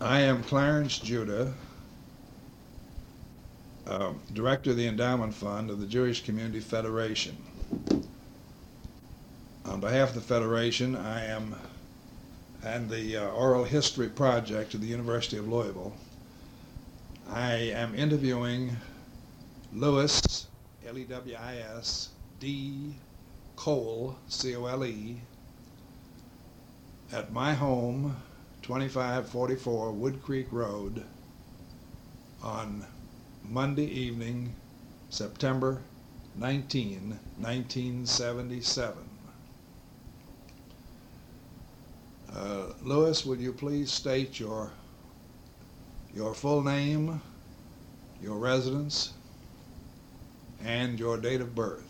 I am Clarence Judah, Director of the Endowment Fund of the Jewish Community Federation. On behalf of the Federation, and the Oral History Project at the University of Louisville, I am interviewing Lewis, Lewis, D. Cole, Cole, at my home, 2544 Wood Creek Road, on Monday evening, September 19, 1977. Lewis, would you please state your full name, your residence, and your date of birth?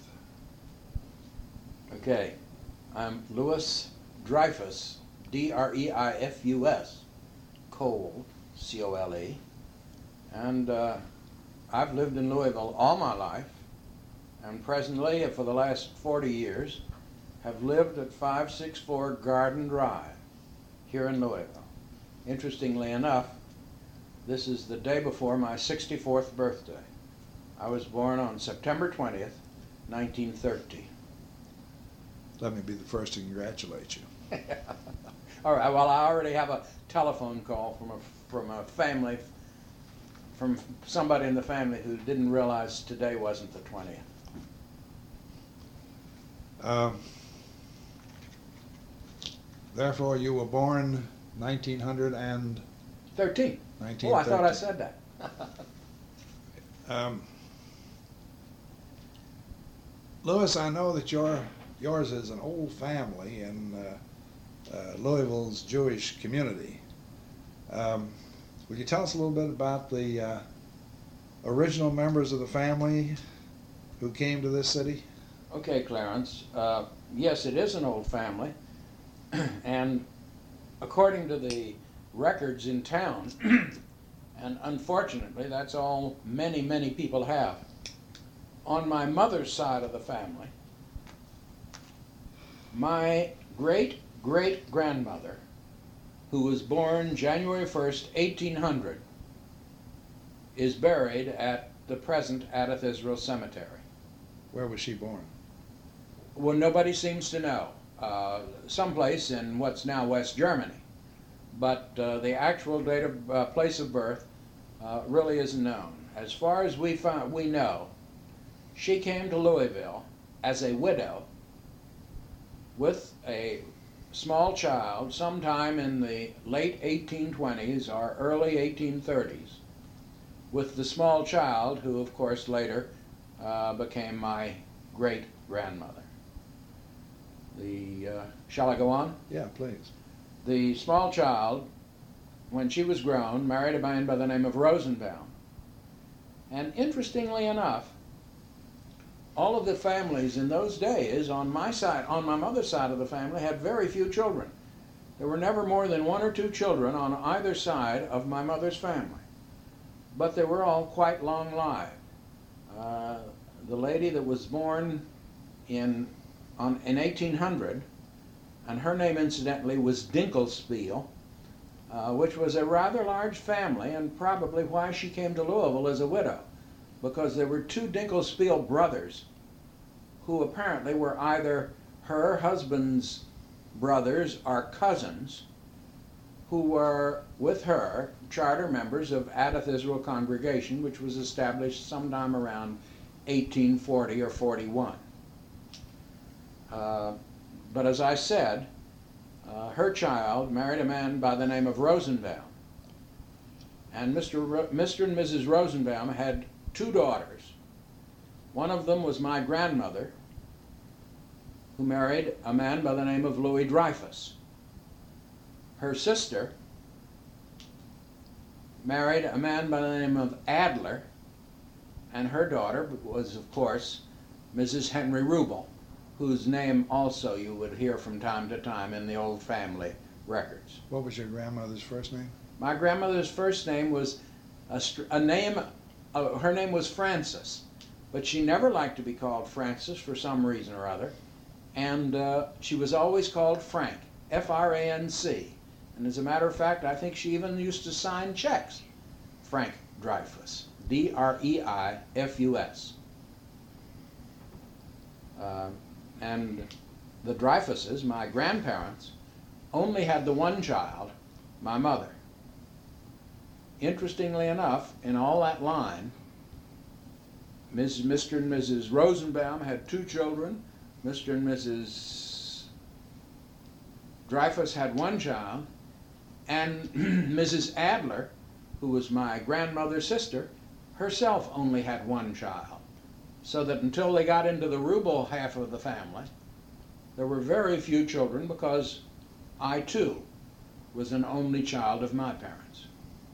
Okay, I'm Lewis Dreyfus, Dreifus, Cole, Cole, and I've lived in Louisville all my life, and presently, for the last 40 years, have lived at 564 Garden Drive here in Louisville. Interestingly enough, this is the day before my 64th birthday. I was born on September 20th, 1930. Let me be the first to congratulate you. All right, well, I already have a telephone call from a family, from somebody in the family who didn't realize today wasn't the 20th. Therefore, you were born 1913. Oh, I thought I said that. Lewis, I know that yours is an old family in Louisville's Jewish community. Would you tell us a little bit about the original members of the family who came to this city? Okay, Clarence. Yes, it is an old family. And according to the records in town, and unfortunately that's all many people have, on my mother's side of the family, my great-great-grandmother, who was born January 1st, 1800, is buried at the present Adath Israel Cemetery. Where was she born? Well, nobody seems to know. Someplace in what's now West Germany, but the actual date of place of birth really isn't known. As far as we know, she came to Louisville as a widow with a small child sometime in the late 1820s or early 1830s, with the small child who, of course, later became my great-grandmother. Shall I go on? Yeah, please. The small child, when she was grown, married a man by the name of Rosenbaum. And interestingly enough, all of the families in those days on my mother's side of the family, had very few children. There were never more than 1 or 2 children on either side of my mother's family. But they were all quite long-lived. The lady that was born in 1800, and her name incidentally was Dinkelspiel, which was a rather large family, and probably why she came to Louisville as a widow, because there were 2 Dinkelspiel brothers who apparently were either her husband's brothers or cousins, who were with her charter members of Adath Israel Congregation, which was established sometime around 1840 or 41. But as I said, her child married a man by the name of Rosenbaum. And Mr. and Mrs. Rosenbaum had 2 daughters. One of them was my grandmother, who married a man by the name of Louis Dreyfus. Her sister married a man by the name of Adler, and her daughter was, of course, Mrs. Henry Rubel, whose name also you would hear from time to time in the old family records. What was your grandmother's first name? My grandmother's first name was her name was Frances, but she never liked to be called Frances for some reason or other, and she was always called Frank, F-R-A-N-C. And as a matter of fact, I think she even used to sign checks. Frank Dreyfus, Dreifus. And the Dreyfuses, my grandparents, only had the one child, my mother. Interestingly enough, in all that line, Mr. and Mrs. Rosenbaum had 2 children. Mr. and Mrs. Dreyfus had 1 child. And Mrs. Adler, who was my grandmother's sister, herself only had 1 child. So that until they got into the Rubel half of the family, there were very few children, because I too was an only child of my parents.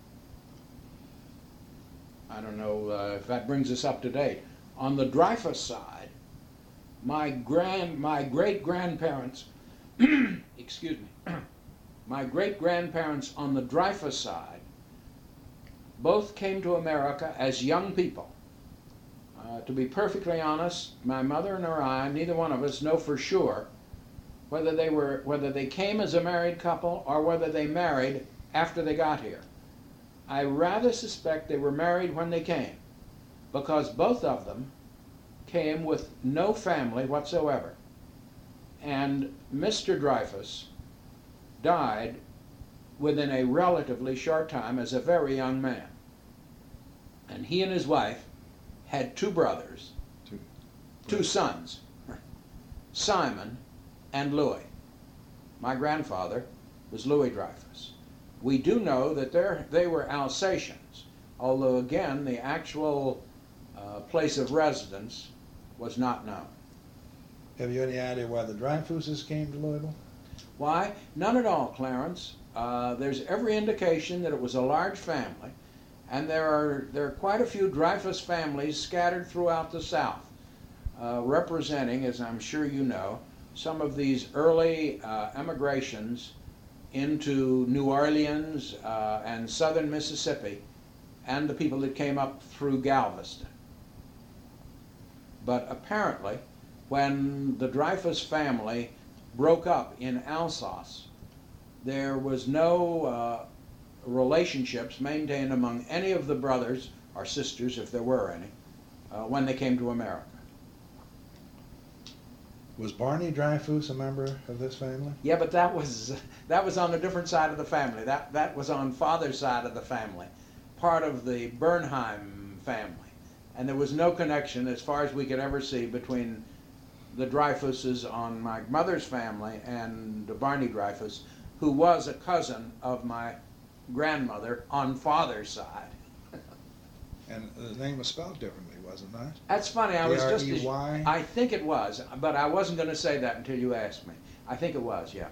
I don't know if that brings us up to date. On the Dreyfus side, my great-grandparents, excuse me, my great-grandparents on the Dreyfus side both came to America as young people. To be perfectly honest, my mother and I, neither one of us know for sure whether they came as a married couple or whether they married after they got here. I rather suspect they were married when they came, because both of them came with no family whatsoever. And Mr. Dreyfus died within a relatively short time as a very young man. And he and his wife had 2 brothers, 2 sons, Simon and Louis. My grandfather was Louis Dreyfus. We do know that they were Alsatians, although again the actual place of residence was not known. Have you any idea why the Dreyfuses came to Louisville? Why? None at all, Clarence. There's every indication that it was a large family, and there are quite a few Dreyfus families scattered throughout the South, representing, as I'm sure you know, some of these early emigrations into New Orleans and southern Mississippi, and the people that came up through Galveston. But apparently, when the Dreyfus family broke up in Alsace, there was no relationships maintained among any of the brothers or sisters, if there were any, when they came to America. Was Barney Dreyfus a member of this family? Yeah, but that was on a different side of the family. That was on father's side of the family, part of the Bernheim family. And there was no connection, as far as we could ever see, between the Dreyfuses on my mother's family and Barney Dreyfus, who was a cousin of my grandmother on father's side. And the name was spelled differently, wasn't it? That's funny. I was just. D-R-E-Y? I think it was, but I wasn't going to say that until you asked me. I think it was, yeah.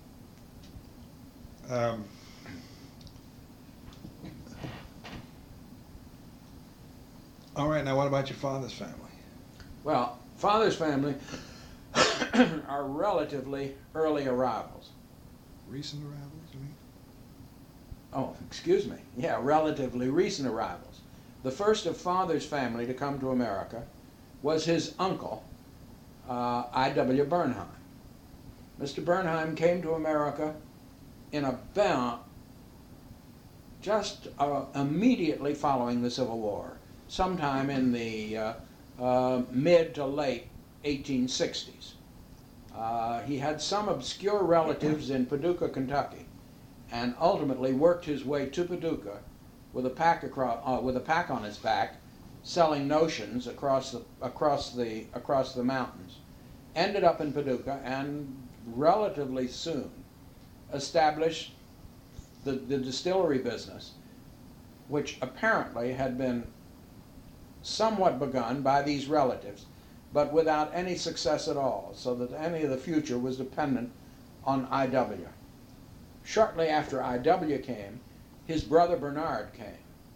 All right, now what about your father's family? Well, father's family are relatively early arrivals. Recent arrivals, you mean? Oh, excuse me. Yeah, relatively recent arrivals. The first of father's family to come to America was his uncle, I.W. Bernheim. Mr. Bernheim came to America in about just immediately following the Civil War, sometime in the mid to late 1860s. He had some obscure relatives in Paducah, Kentucky, and ultimately worked his way to Paducah with a pack on his back, selling notions across the mountains. Ended up in Paducah and relatively soon established the distillery business, which apparently had been somewhat begun by these relatives, but without any success at all, so that any of the future was dependent on I.W. Shortly after I.W. came, his brother Bernard came.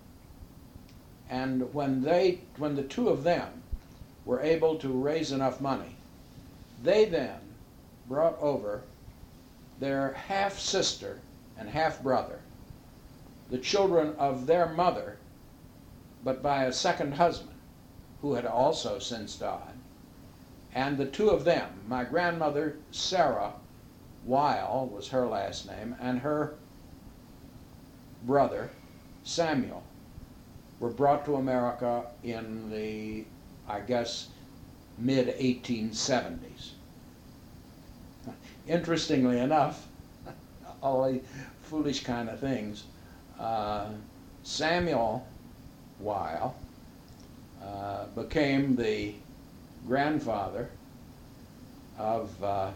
And when the 2 of them were able to raise enough money, they then brought over their half-sister and half-brother, the children of their mother, but by a second husband, who had also since died. And the 2 of them, my grandmother, Sarah Weil was her last name, and her brother, Samuel, were brought to America in the, I guess, mid-1870s. Interestingly enough, all the foolish kind of things, Samuel Weil became the grandfather of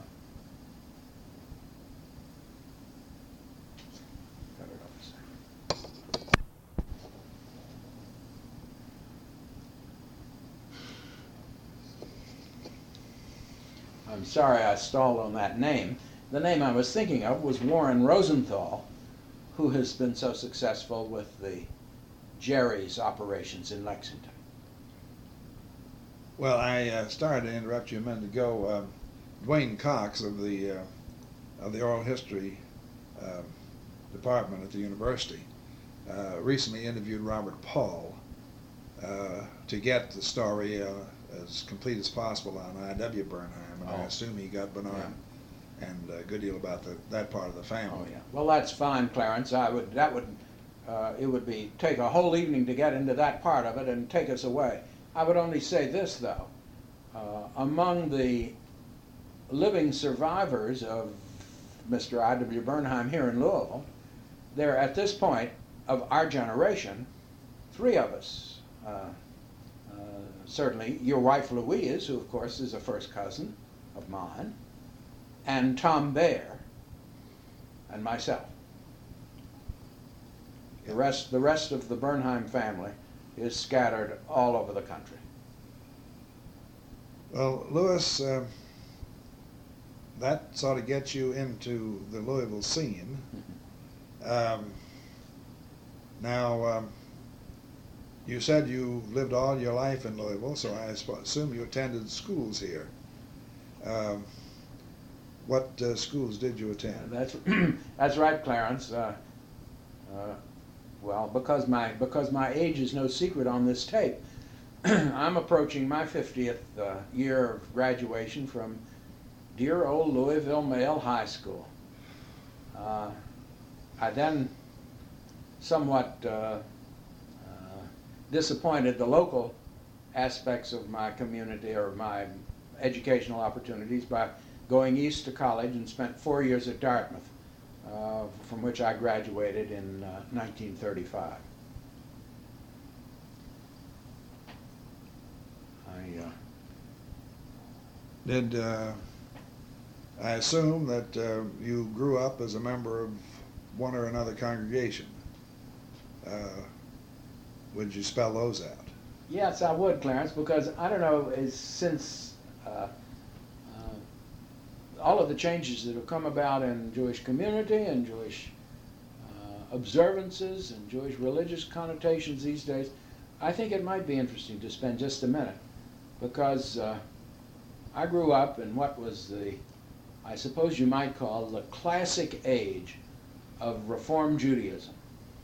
I'm sorry I stalled on that name. The name I was thinking of was Warren Rosenthal, who has been so successful with the Jerry's operations in Lexington. Well, I started to interrupt you a minute ago. Dwayne Cox of the oral history department at the university recently interviewed Robert Paul to get the story as complete as possible on I.W. Bernheim, and I assume he got Bernard and a good deal about that part of the family. Oh yeah. Well, that's fine, Clarence. It would be take a whole evening to get into that part of it and take us away. I would only say this though: among the living survivors of Mr. I.W. Bernheim here in Louisville, there at this point of our generation, three of us. Certainly your wife Louise, who of course is a first cousin of mine, and Tom Baer, and myself. The rest of the Bernheim family is scattered all over the country. Well, Louis, that sort of gets you into the Louisville scene. Now, you said you lived all your life in Louisville, so I assume you attended schools here. What schools did you attend? That's right, Clarence. Well, because my age is no secret on this tape, I'm approaching my 50th year of graduation from dear old Louisville Male High School. I then somewhat disappointed the local aspects of my community or my educational opportunities by going east to college and spent 4 years at Dartmouth, from which I graduated in 1935. I assume that you grew up as a member of one or another congregation. Would you spell those out? Yes, I would, Clarence, because I don't know, since all of the changes that have come about in Jewish community and Jewish observances and Jewish religious connotations these days, I think it might be interesting to spend just a minute, because I grew up in what was I suppose you might call the classic age of Reform Judaism.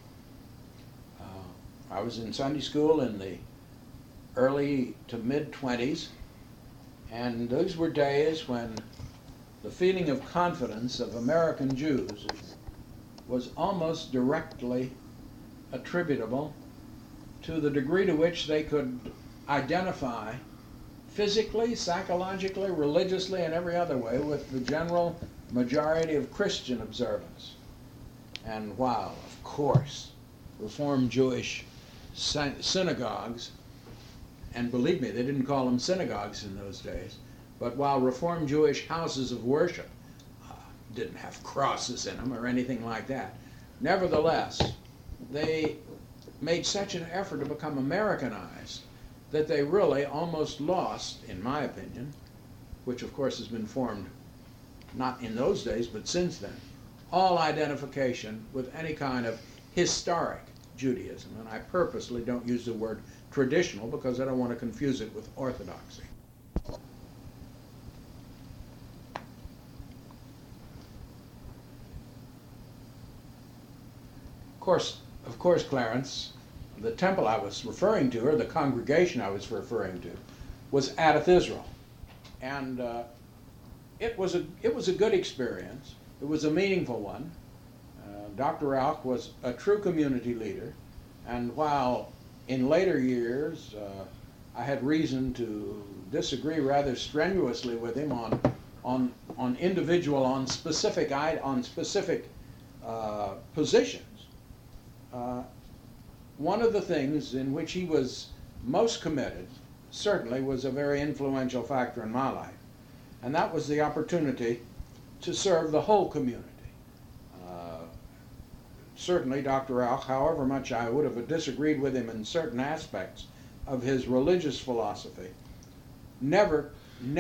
I was in Sunday school in the early to mid-20s, and those were days when the feeling of confidence of American Jews was almost directly attributable to the degree to which they could identify physically, psychologically, religiously, and every other way with the general majority of Christian observance. And while, of course, Reform Jewish synagogues, and believe me, they didn't call them synagogues in those days, but while Reform Jewish houses of worship didn't have crosses in them or anything like that, nevertheless, they made such an effort to become Americanized that they really almost lost, in my opinion, which of course has been formed not in those days but since then, all identification with any kind of historic Judaism. And I purposely don't use the word traditional because I don't want to confuse it with orthodoxy. Of course, Clarence, the temple I was referring to, or the congregation I was referring to, was Adath Israel. And it was a good experience. It was a meaningful one. Dr. Rauch was a true community leader, and while in later years I had reason to disagree rather strenuously with him on individual, on specific positions, one of the things in which he was most committed certainly was a very influential factor in my life, and that was the opportunity to serve the whole community. Certainly Dr. Rauch, however much I would have disagreed with him in certain aspects of his religious philosophy, never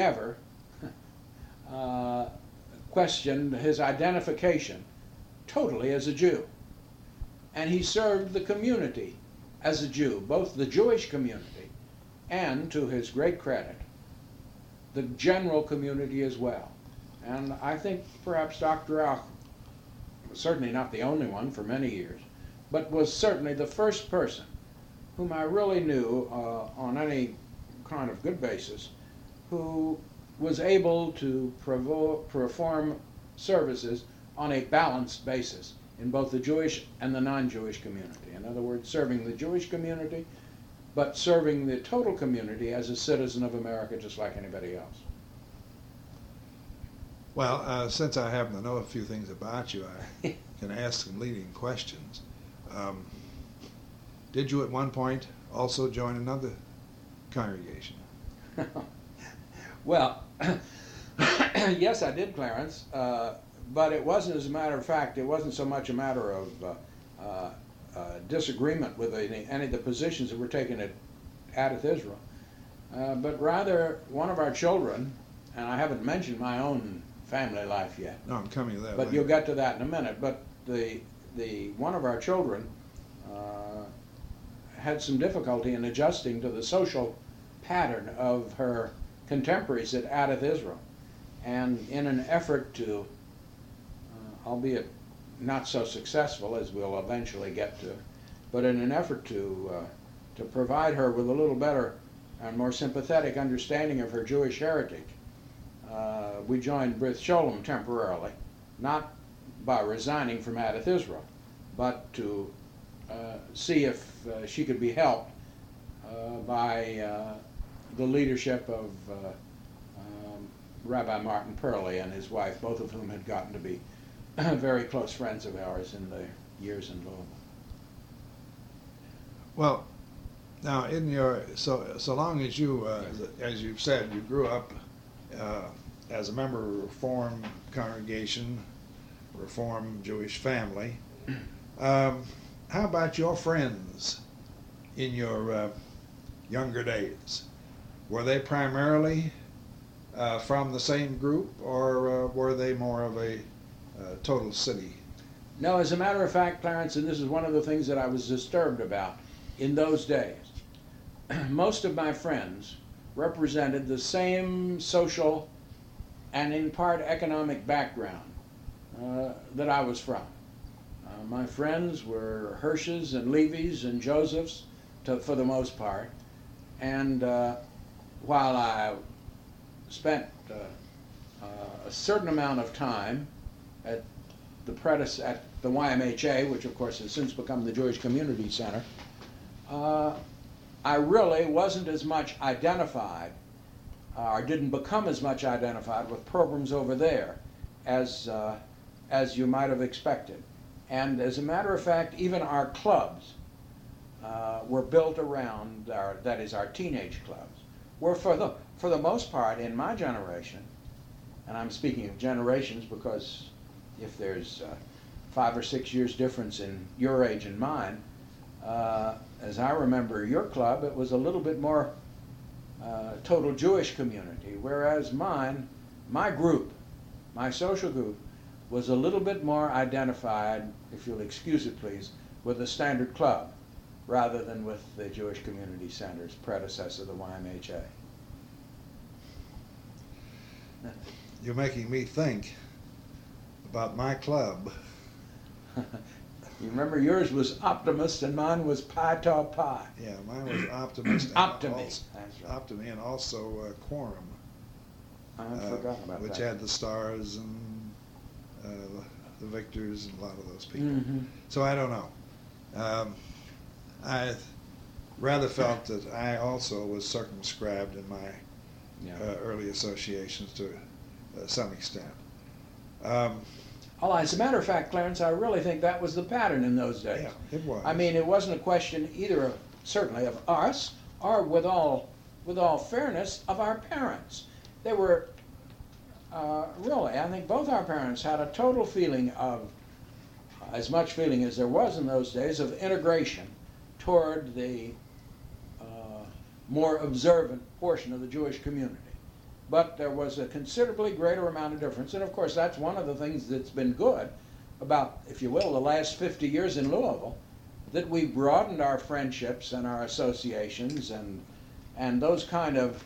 questioned his identification totally as a Jew. And he served the community as a Jew, both the Jewish community and, to his great credit, the general community as well. And I think perhaps Dr. Rauch was certainly not the only one for many years, but was certainly the first person whom I really knew on any kind of good basis who was able to perform services on a balanced basis in both the Jewish and the non-Jewish community. In other words, serving the Jewish community, but serving the total community as a citizen of America just like anybody else. Well, since I happen to know a few things about you, I can ask some leading questions. Did you at one point also join another congregation? Well, yes, I did, Clarence, but it wasn't, as a matter of fact, it wasn't so much a matter of disagreement with any of the positions that were taken at Adath Israel, but rather one of our children, and I haven't mentioned my own family life yet. No, I'm coming to that but later. You'll get to that in a minute. But the one of our children had some difficulty in adjusting to the social pattern of her contemporaries at Adath Israel, and in an effort to, albeit not so successful as we'll eventually get to, but in an effort to provide her with a little better and more sympathetic understanding of her Jewish heritage, we joined Brit Sholem temporarily, not by resigning from Adath Israel, but to see if she could be helped by the leadership of Rabbi Martin Perley and his wife, both of whom had gotten to be very close friends of ours in the years in Louisville. Well, now in your so long as you, as you've said, you grew up as a member of a Reform congregation, Reform Jewish family. How about your friends in your younger days? Were they primarily from the same group, or were they more of a total city? No, as a matter of fact, Clarence, and this is one of the things that I was disturbed about in those days, most of my friends represented the same social and in part economic background that I was from. My friends were Hirsches and Levies and Josephs for the most part, and while I spent a certain amount of time at the YMHA, which of course has since become the Jewish Community Center, I really wasn't as much identified, or didn't become as much identified with programs over there as you might have expected. And as a matter of fact, even our clubs were built around our teenage clubs, were for the most part in my generation, and I'm speaking of generations because if there's 5 or 6 years difference in your age and mine, as I remember your club, it was a little bit more total Jewish community, whereas my group, my social group, was a little bit more identified, if you'll excuse it please, with the Standard Club rather than with the Jewish Community Center's predecessor, the YMHA. You're making me think about my club. You remember yours was Optimist and mine was Pi Tau Pi. Yeah, mine was Optimist. Optimist. That's right. Optimi, and also Quorum. I forgot about which that. had the stars and the Victors and a lot of those people. Mm-hmm. So I don't know. I rather felt that I also was circumscribed in my early associations to some extent. Well, as a matter of fact, Clarence, I really think that was the pattern in those days. Yeah, it was. I mean, it wasn't a question either of, certainly, of us, or with all fairness, of our parents. They were really, I think both our parents had a total feeling of, as much feeling as there was in those days, of integration toward the more observant portion of the Jewish community. But there was a considerably greater amount of difference, and of course that's one of the things that's been good about, if you will, the last 50 years in Louisville, that we broadened our friendships and our associations and those kind of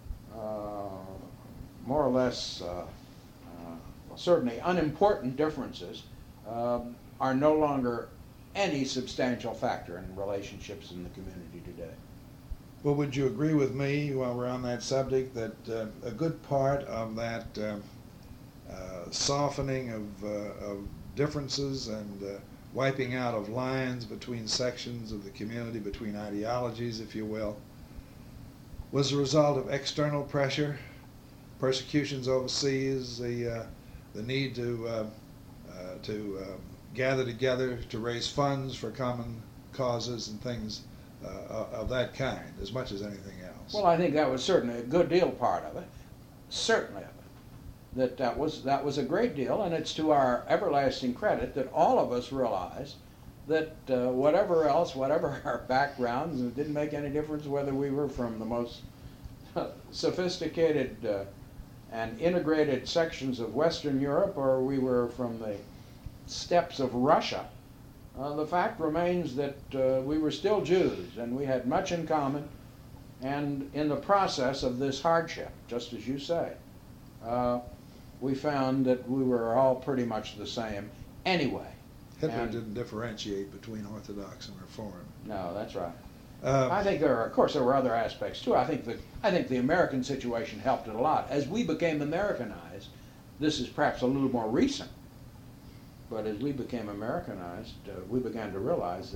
more or less certainly unimportant differences are no longer any substantial factor in relationships in the community today. Well, would you agree with me, while we're on that subject, that a good part of that softening of differences and wiping out of lines between sections of the community, between ideologies, if you will, was a result of external pressure, persecutions overseas, the need to gather together to raise funds for common causes and things of that kind, as much as anything else? Well, I think that was certainly a good deal part of it, certainly of it. That was a great deal, and it's to our everlasting credit that all of us realized that whatever our backgrounds, it didn't make any difference whether we were from the most sophisticated and integrated sections of Western Europe or we were from the steppes of Russia. The fact remains that we were still Jews, and we had much in common, and in the process of this hardship, just as you say, we found that we were all pretty much the same anyway. Hitler didn't differentiate between Orthodox and Reform. No, that's right. I think there were other aspects too. I think the American situation helped it a lot. As we became Americanized, this is perhaps a little more recent, but as we became Americanized, we began to realize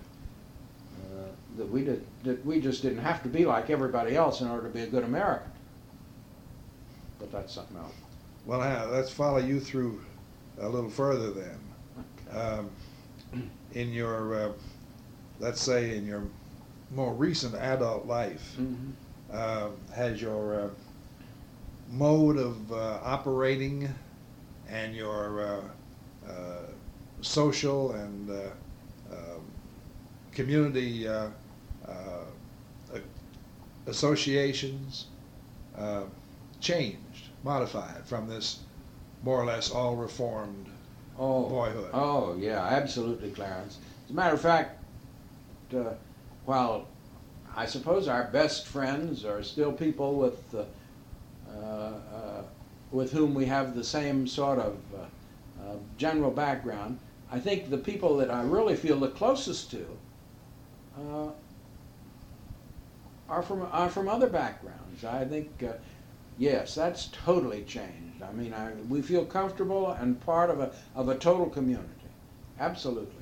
that we just didn't have to be like everybody else in order to be a good American. But that's something else. Well, let's follow you through a little further then. In your, let's say, in your more recent adult life, has your mode of operating and your social and community associations changed, modified from this more or less all reformed boyhood? Oh, yeah, absolutely, Clarence. As a matter of fact, while I suppose our best friends are still people with whom we have the same sort of general background, I think the people that I really feel the closest to are from other backgrounds. I think, yes, that's totally changed. I mean, we feel comfortable and part of a total community. Absolutely,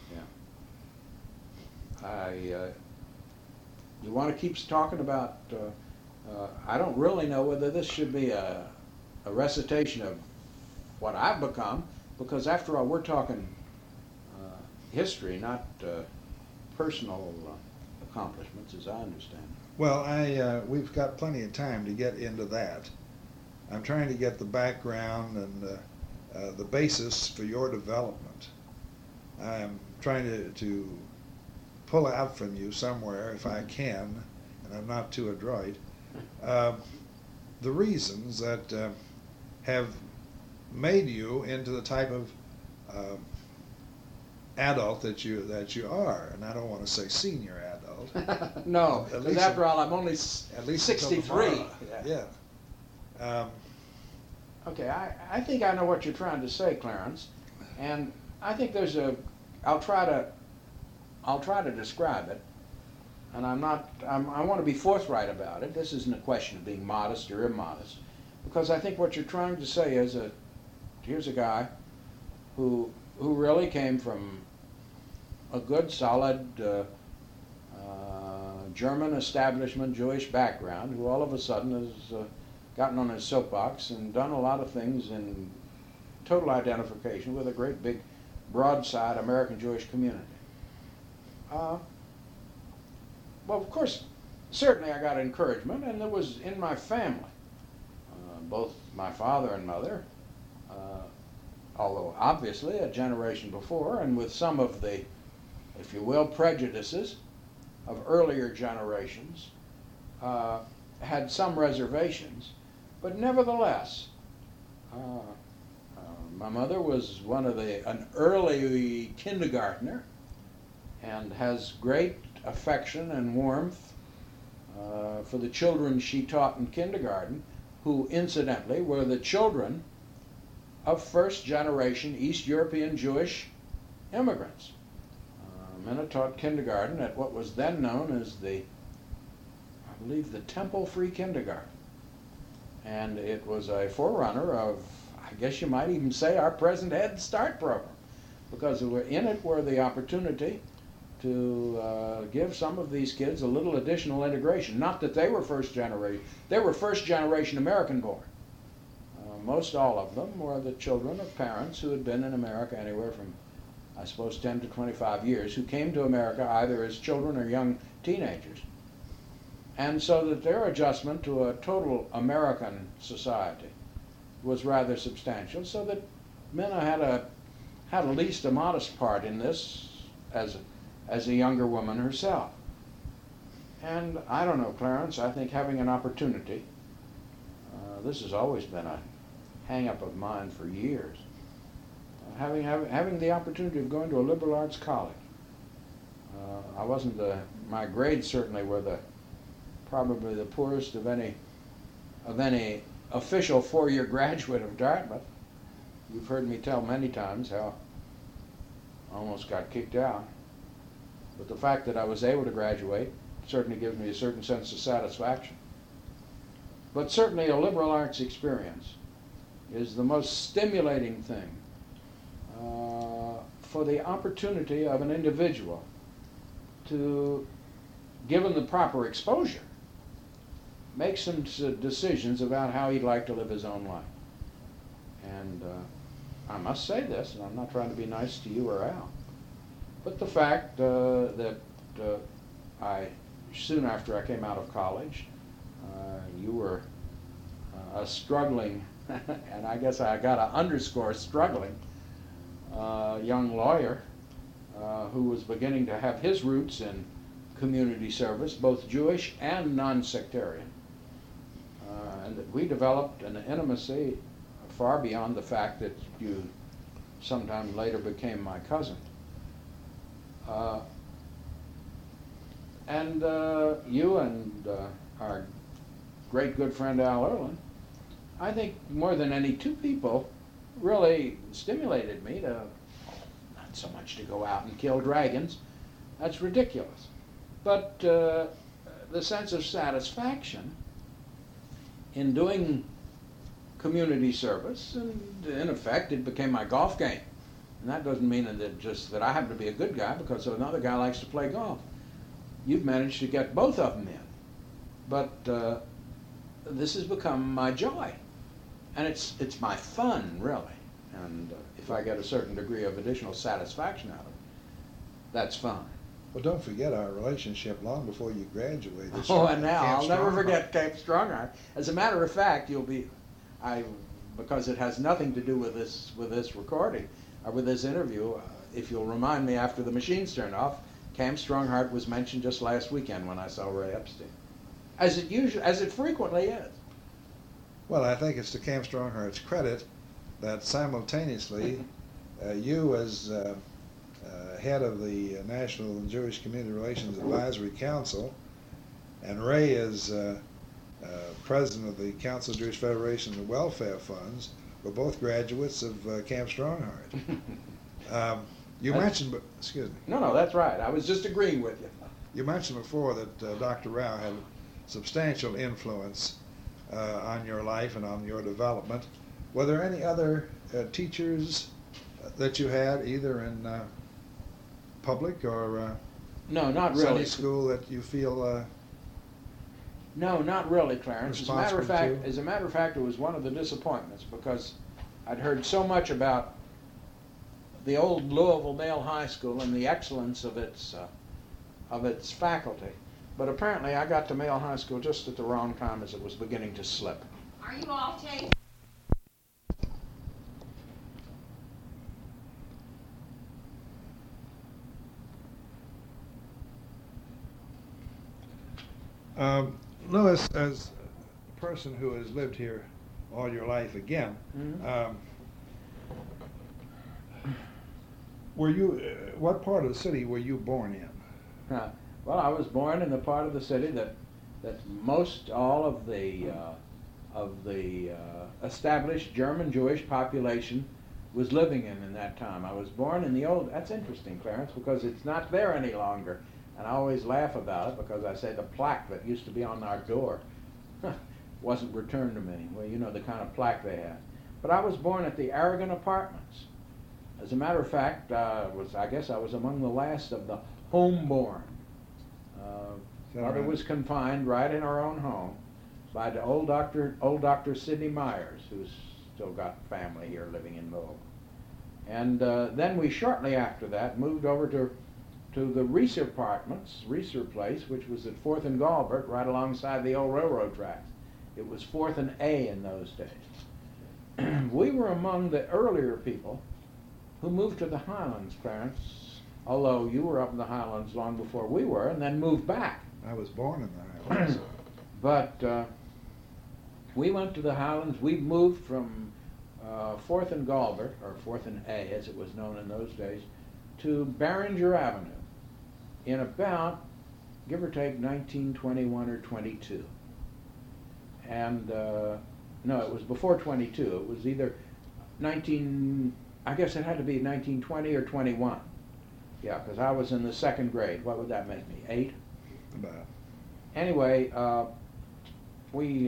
yeah. You want to keep talking about? I don't really know whether this should be a recitation of what I've become, because after all, we're talking history, not personal accomplishments, as I understand it. Well, we've got plenty of time to get into that. I'm trying to get the background and the basis for your development. I'm trying to pull out from you somewhere, if I can, and I'm not too adroit, the reasons that have made you into the type of adult that you are. And I don't want to say senior adult. No, because after all, I'm only at least 63. Yeah. Okay, I think I know what you're trying to say, Clarence, and I think I'll try to describe it, and I want to be forthright about it. This isn't a question of being modest or immodest, because I think what you're trying to say is here's a guy who really came from a good, solid German establishment Jewish background, who all of a sudden has gotten on his soapbox and done a lot of things in total identification with a great big broadside American Jewish community. Well, of course, certainly I got encouragement, and there was in my family, both my father and mother, although obviously a generation before, and with some of the, if you will, prejudices of earlier generations, had some reservations, but nevertheless, my mother was an early kindergartner, and has great affection and warmth for the children she taught in kindergarten, who incidentally were the children of first-generation East European Jewish immigrants. Minna taught kindergarten at what was then known as I believe, the Temple Free Kindergarten. And it was a forerunner of, I guess you might even say, our present Head Start program, because in it were the opportunity to give some of these kids a little additional integration. Not that they were first generation, they were first generation American born. Most all of them were the children of parents who had been in America anywhere from, I suppose, 10 to 25 years, who came to America either as children or young teenagers. And so that their adjustment to a total American society was rather substantial, so that Minna had at least a modest part in this as a younger woman herself. And I don't know, Clarence, I think having an opportunity, this has always been a hang-up of mine for years, having the opportunity of going to a liberal arts college. I wasn't my grades certainly were probably the poorest of any official four-year graduate of Dartmouth. You've heard me tell many times how I almost got kicked out. But the fact that I was able to graduate certainly gives me a certain sense of satisfaction. But certainly a liberal arts experience is the most stimulating thing for the opportunity of an individual to, given the proper exposure, make some decisions about how he'd like to live his own life. And I must say this, and I'm not trying to be nice to you or Al, but the fact that soon after I came out of college, you were a struggling, and I guess I got to underscore struggling, young lawyer who was beginning to have his roots in community service, both Jewish and non-sectarian, and that we developed an intimacy far beyond the fact that you sometime later became my cousin. And you and our great good friend Al Erlin, I think more than any two people, really stimulated me to, not so much to go out and kill dragons, that's ridiculous, but the sense of satisfaction in doing community service, and in effect it became my golf game. And that doesn't mean that I happen to be a good guy because another guy likes to play golf. You've managed to get both of them in. But this has become my joy. And it's my fun, really. And if I get a certain degree of additional satisfaction out of it, that's fun. Well, don't forget our relationship long before you graduated. Oh, and now I'll never forget Camp Strongheart. As a matter of fact, because it has nothing to do with this recording, or with this interview, if you'll remind me after the machines turn off, Camp Strongheart was mentioned just last weekend when I saw Ray Epstein, as it frequently is. Well, I think it's to Camp Strongheart's credit that simultaneously you as head of the National Jewish Community Relations Advisory Council and Ray as president of the Council of Jewish Federation and Welfare Funds were both graduates of Camp Strongheart. You mentioned, excuse me. No, that's right. I was just agreeing with you. You mentioned before that Dr. Rao had substantial influence on your life and on your development. Were there any other teachers that you had, either in public or No, not Sunday really. school, that you feel No, not really, Clarence. responsible to? As a matter of fact, it was one of the disappointments because I'd heard so much about the old Louisville Male High School and the excellence of its faculty. But apparently I got to Male High School just at the wrong time as it was beginning to slip. Are you off tape? Louis, as a person who has lived here all your life again, Mhm. were you, what part of the city were you born in? Well, I was born in the part of the city that most all of the established German Jewish population was living in that time. I was born in the old. That's interesting, Clarence, because it's not there any longer, and I always laugh about it because I say the plaque that used to be on our door wasn't returned to me. Well, you know the kind of plaque they had. But I was born at the Aragon Apartments. As a matter of fact, I guess I was among the last of the homeborn. Mother was confined right in our own home by the old Dr. Sidney Myers, who's still got family here living in Louisville. And then we shortly after that moved over to the Reeser Apartments, Reeser Place, which was at 4th and Galbert, right alongside the old railroad tracks. It was 4th and A in those days. We were among the earlier people who moved to the Highlands, Clarence, although you were up in the Highlands long before we were, and then moved back. I was born in the Highlands. But we went to the Highlands. We moved from 4th and Galbert, or 4th and A as it was known in those days, to Barringer Avenue in about, give or take, 1921 or 22. And no, it was before 22. It was either I guess it had to be 1920 or 21. Yeah, because I was in the 2nd grade. What would that make me, 8? About. Anyway, we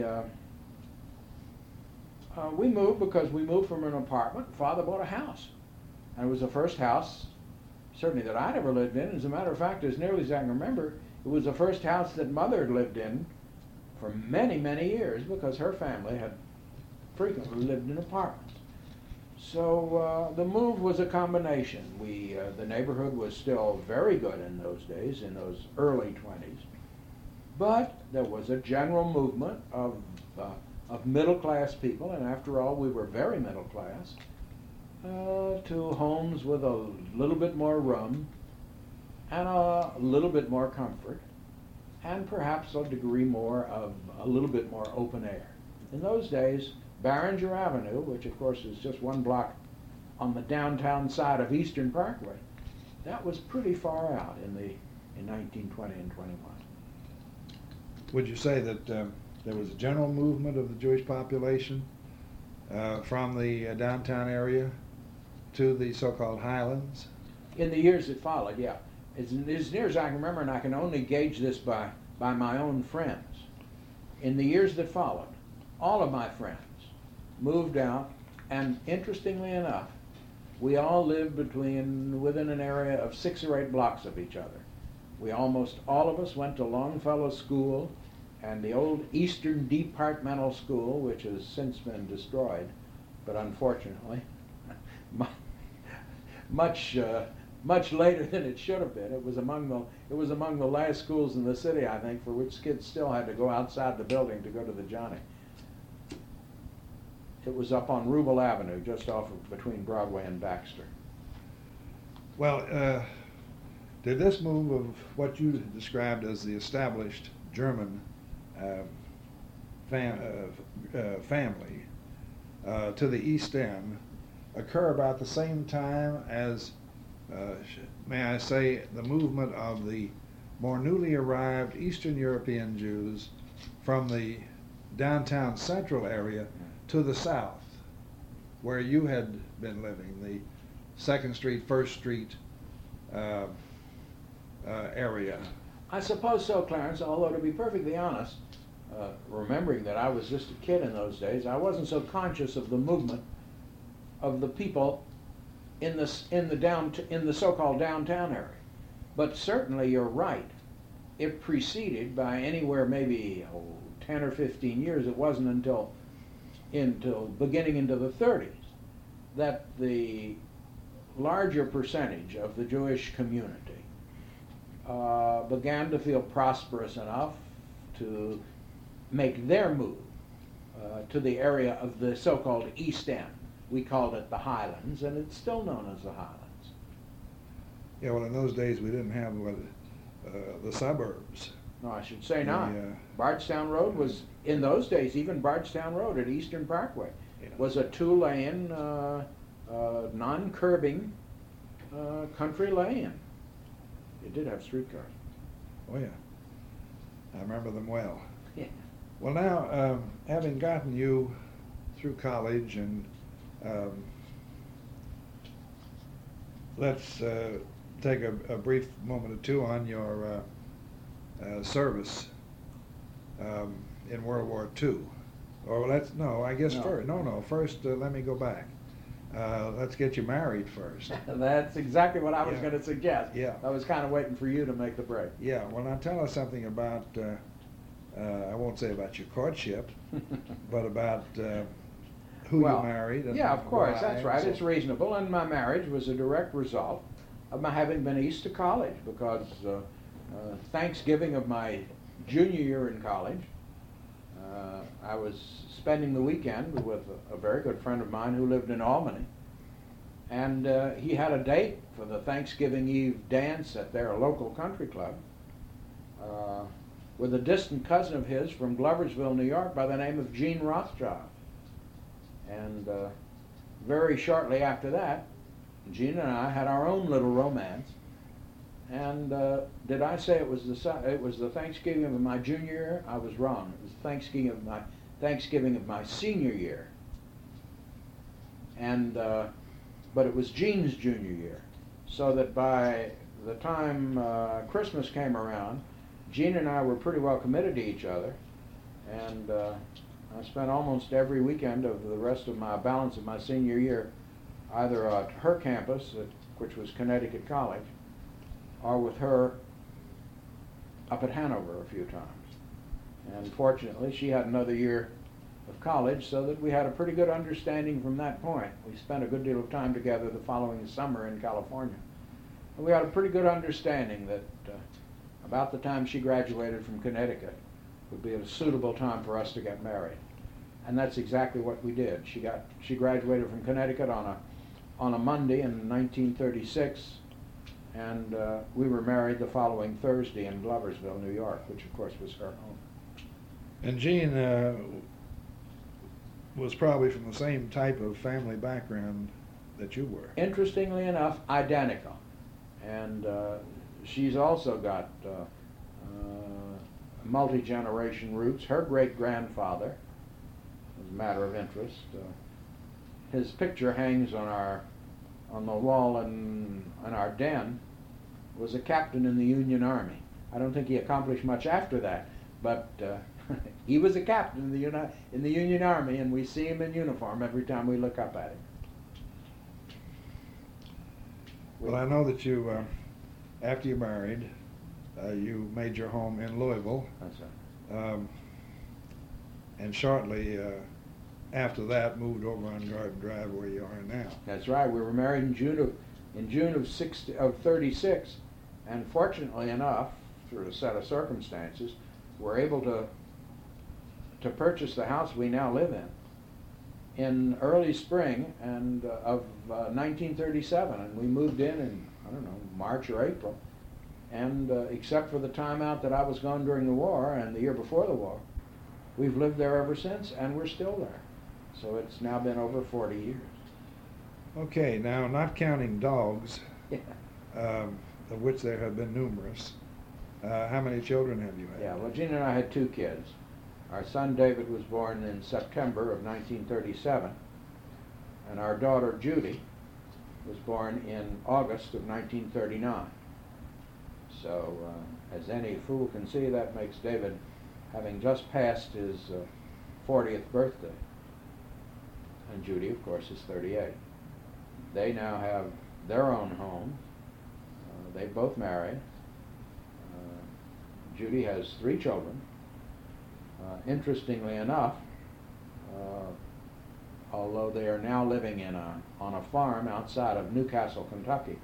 moved because we moved from an apartment. Father bought a house, and it was the first house, certainly that I'd ever lived in. As a matter of fact, as nearly as I can remember, it was the first house that Mother had lived in for many, many years because her family had frequently lived in apartments. So the move was a combination. The neighborhood was still very good in those days, in those early 20s, but there was a general movement of middle-class people, and after all, we were very middle class, to homes with a little bit more room and a little bit more comfort, and perhaps a degree more of a little bit more open air. In those days, Barringer Avenue, which of course is just one block on the downtown side of Eastern Parkway, that was pretty far out in 1920 and 21. Would you say that there was a general movement of the Jewish population from the downtown area to the so-called Highlands? In the years that followed, yeah. As near as I can remember, and I can only gauge this by my own friends, in the years that followed, all of my friends moved out, and interestingly enough, we all lived within an area of 6 or 8 blocks of each other. We almost all of us went to Longfellow School and the old Eastern Departmental School, which has since been destroyed, but unfortunately, much later than it should have been. It was among the last schools in the city, I think, for which kids still had to go outside the building to go to the Johnny. It was up on Rubel Avenue, just between Broadway and Baxter. Well, did this move of what you described as the established German family to the East End occur about the same time as, may I say, the movement of the more newly arrived Eastern European Jews from the downtown central area to the south, where you had been living, the 2nd Street, 1st Street area? I suppose so, Clarence, although to be perfectly honest, remembering that I was just a kid in those days, I wasn't so conscious of the movement of the people in the so-called downtown area. But certainly you're right. It preceded by anywhere maybe 10 or 15 years. It wasn't until beginning into the 30s that the larger percentage of the Jewish community began to feel prosperous enough to make their move to the area of the so-called East End. We called it the Highlands, and it's still known as the Highlands. Yeah, well, in those days we didn't have the suburbs. No, I should say not. The, Bardstown Road was, in those days, even Bardstown Road at Eastern Parkway was a two-lane, non-curbing country lane. It did have streetcars. Oh, yeah. I remember them well. Yeah. Well, now, having gotten you through college, and let's take a brief moment or two on your service in World War II. Or first let me go back. Let's get you married first. That's exactly what I was going to suggest. Yeah. I was kind of waiting for you to make the break. Yeah, well, now tell us something about, I won't say about your courtship, but about who you married. And yeah, of course, why, that's right. so. It's reasonable, and my marriage was a direct result of my having been east to college, because Thanksgiving of my junior year in college, I was spending the weekend with a very good friend of mine who lived in Albany, and he had a date for the Thanksgiving Eve dance at their local country club with a distant cousin of his from Gloversville, New York, by the name of Gene Rothschild. And very shortly after that, Gene and I had our own little romance. And did I say it was the Thanksgiving of my junior year? I was wrong. It was Thanksgiving of my senior year. And but it was Gene's junior year, so that by the time Christmas came around, Gene and I were pretty well committed to each other, and I spent almost every weekend of the rest of my balance of my senior year either at her campus, which was Connecticut College, or with her up at Hanover a few times. And fortunately, she had another year of college, so that we had a pretty good understanding from that point. We spent a good deal of time together the following summer in California. And we had a pretty good understanding that about the time she graduated from Connecticut would be a suitable time for us to get married. And that's exactly what we did. She graduated from Connecticut on a Monday in 1936, and we were married the following Thursday in Gloversville, New York, which of course was her home. And Gene was probably from the same type of family background that you were. Interestingly enough, identical. And she's also got multi-generation roots. Her great-grandfather, as a matter of interest, his picture hangs on the wall in our den, was a captain in the Union Army. I don't think he accomplished much after that, but he was a captain in the Union Army, and we see him in uniform every time we look up at him. Well, I know that you, after you married, you made your home in Louisville. That's right. And shortly after that, moved over on Garden Drive where you are now. That's right. We were married in June of 36, and fortunately enough, through a set of circumstances, we're able to purchase the house we now live in early spring of 1937, and we moved in I don't know, March or April, and except for the time out that I was gone during the war and the year before the war, we've lived there ever since, and we're still there. So it's now been over 40 years. Okay, now not counting dogs, Yeah. Of which there have been numerous, how many children have you had? Yeah, well, Gene and I had 2 kids. Our son David was born in September of 1937, and our daughter Judy was born in August of 1939. So, as any fool can see, that makes David having just passed his 40th birthday. And Judy, of course, is 38. They now have their own home. They both married. Judy has 3 children. Interestingly enough, although they are now living on a farm outside of Newcastle, Kentucky,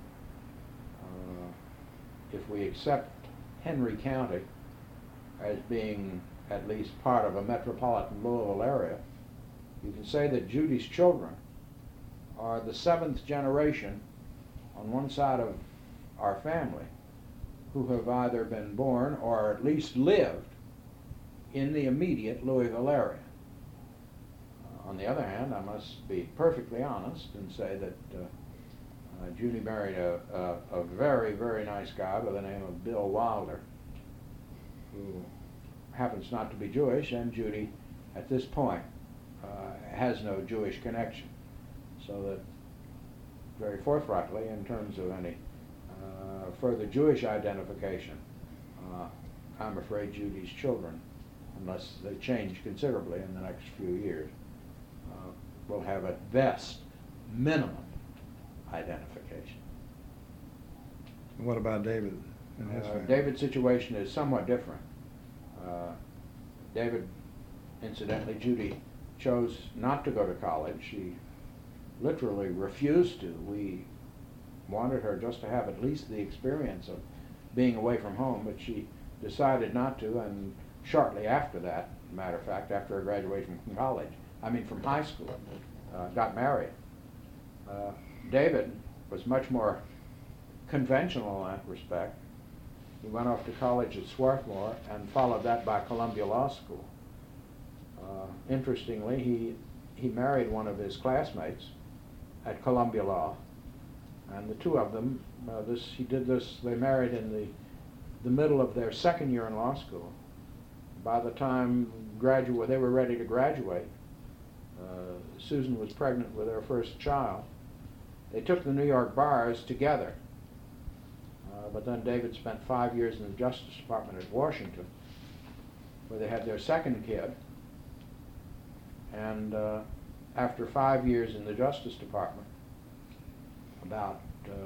if we accept Henry County as being at least part of a metropolitan Louisville area, you can say that Judy's children are the 7th generation on one side of our family who have either been born or at least lived in the immediate Louisville area. On the other hand, I must be perfectly honest and say that Judy married a very, very nice guy by the name of Bill Wilder, who happens not to be Jewish, and Judy, at this point, has no Jewish connection. So that, very forthrightly, in terms of any further Jewish identification, I'm afraid Judy's children, unless they change considerably in the next few years, will have at best minimum identification. And what about David and his family? David's situation is somewhat different. David, incidentally, Judy chose not to go to college. She literally refused to. We wanted her just to have at least the experience of being away from home, but she decided not to, and shortly after that, matter of fact, after her graduation from high school, got married. David was much more conventional in that respect. He went off to college at Swarthmore and followed that by Columbia Law School. Interestingly, he married one of his classmates at Columbia Law, and the two of them, they married in the middle of their second year in law school. By the time they were ready to graduate, Susan was pregnant with her first child. They took the New York bars together, but then David spent 5 years in the Justice Department at Washington, where they had their second kid. And after 5 years in the Justice Department, about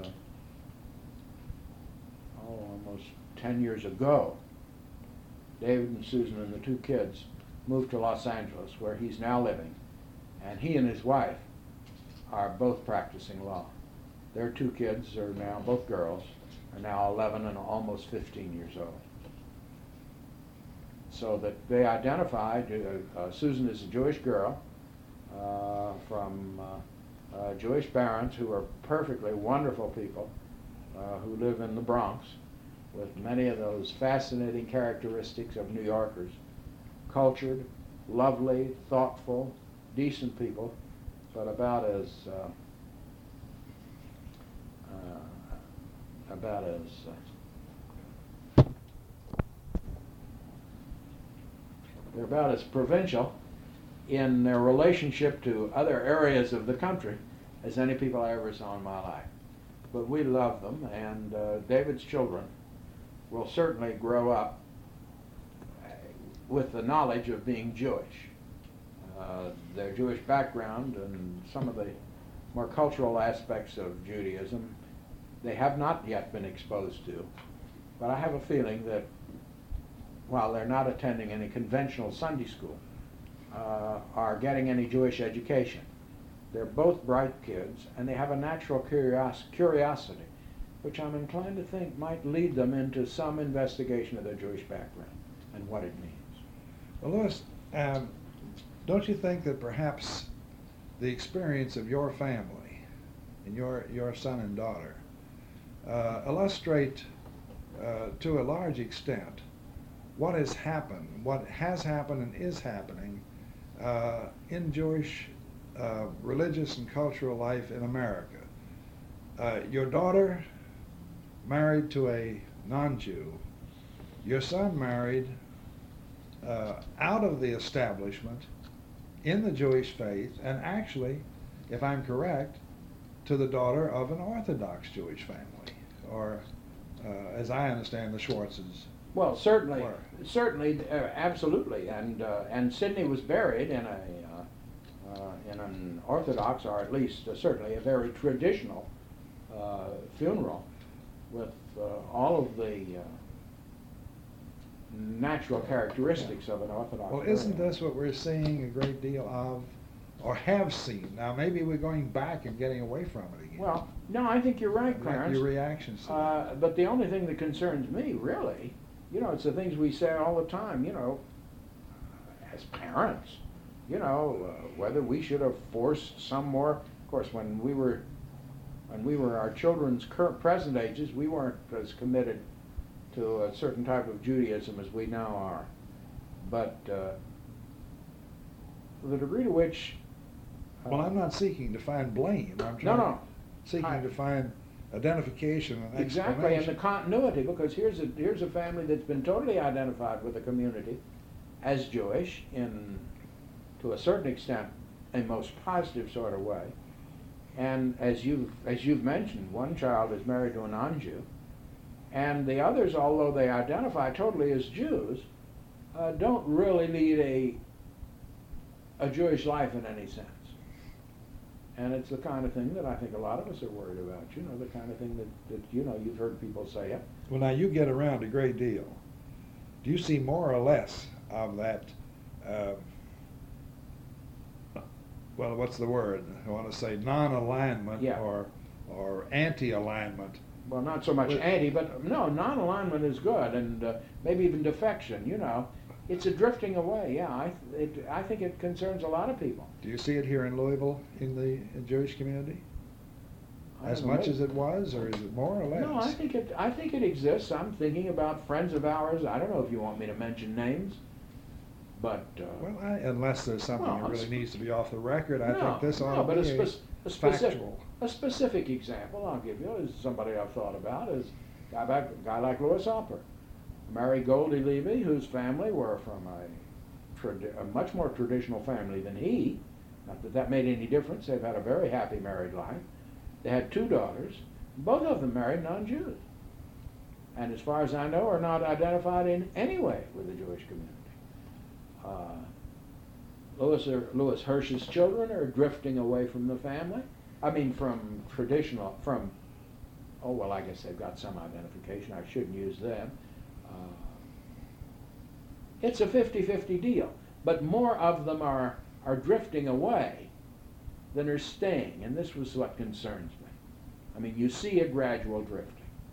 almost 10 years ago, David and Susan and the 2 kids moved to Los Angeles, where he's now living, and he and his wife are both practicing law. Their 2 kids are now, both girls, are now 11 and almost 15 years old. So that they identified, Susan is a Jewish girl from Jewish parents who are perfectly wonderful people who live in the Bronx with many of those fascinating characteristics of New Yorkers. Cultured, lovely, thoughtful, decent people, but about as they're about as provincial in their relationship to other areas of the country as any people I ever saw in my life. But we love them, and David's children will certainly grow up with the knowledge of being Jewish. Their Jewish background and some of the more cultural aspects of Judaism they have not yet been exposed to. But I have a feeling that while they're not attending any conventional Sunday school, are getting any Jewish education. They're both bright kids, and they have a natural curiosity, which I'm inclined to think might lead them into some investigation of their Jewish background and what it means. Well, Louis, don't you think that perhaps the experience of your family and your son and daughter illustrate to a large extent what has happened and is happening in Jewish religious and cultural life in America? Your daughter married to a non-Jew. Your son married out of the establishment in the Jewish faith, and actually, if I'm correct, to the daughter of an Orthodox Jewish family, or as I understand the Schwartzes. Well, certainly, absolutely, and Sidney was buried in in an Orthodox, or at least certainly a very traditional funeral, with all of the natural characteristics of an Orthodox Well, burial. isn't this what we're seeing a great deal of, or have seen? Now, maybe we're going back and getting away from it again. Well, no, I think you're right, I'd like Clarence. your reactions to that. But the only thing that concerns me, really, it's the things we say all the time, as parents, whether we should have forced some more. Of course, when we were our children's present ages, we weren't as committed to a certain type of Judaism as we now are. But the degree to which... Well, I'm not seeking to find blame. I'm seeking to find identification and exactly, and the continuity, because here's a family that's been totally identified with the community as Jewish in, to a certain extent, a most positive sort of way. And as you've mentioned, one child is married to a non-Jew, and the others, although they identify totally as Jews, don't really lead a Jewish life in any sense. And it's the kind of thing that I think a lot of us are worried about, the kind of thing that you've heard people say it. Well, now you get around a great deal. Do you see more or less of that, well, what's the word? I want to say non-alignment or anti-alignment? Well, not so much anti, but no, non-alignment is good, and maybe even defection, It's a drifting away, yeah. I think it concerns a lot of people. Do you see it here in Louisville in the Jewish community? As much as it was, or is it more or less? No, I think it exists. I'm thinking about friends of ours. I don't know if you want me to mention names, but well, unless there's something that really needs to be off the record, I think this ought to be factual. A specific example I'll give you is somebody I've thought about is a guy like Louis Hopper. Married Goldie Levy, whose family were from a much more traditional family than he. Not that that made any difference. They've had a very happy married life. They had 2 daughters. Both of them married non-Jews. And as far as I know, are not identified in any way with the Jewish community. Louis Hirsch's children are drifting away from the family. I mean, I guess they've got some identification. I shouldn't use them. It's a 50-50 deal, but more of them are drifting away than are staying, and this was what concerns me. I mean, you see a gradual drifting.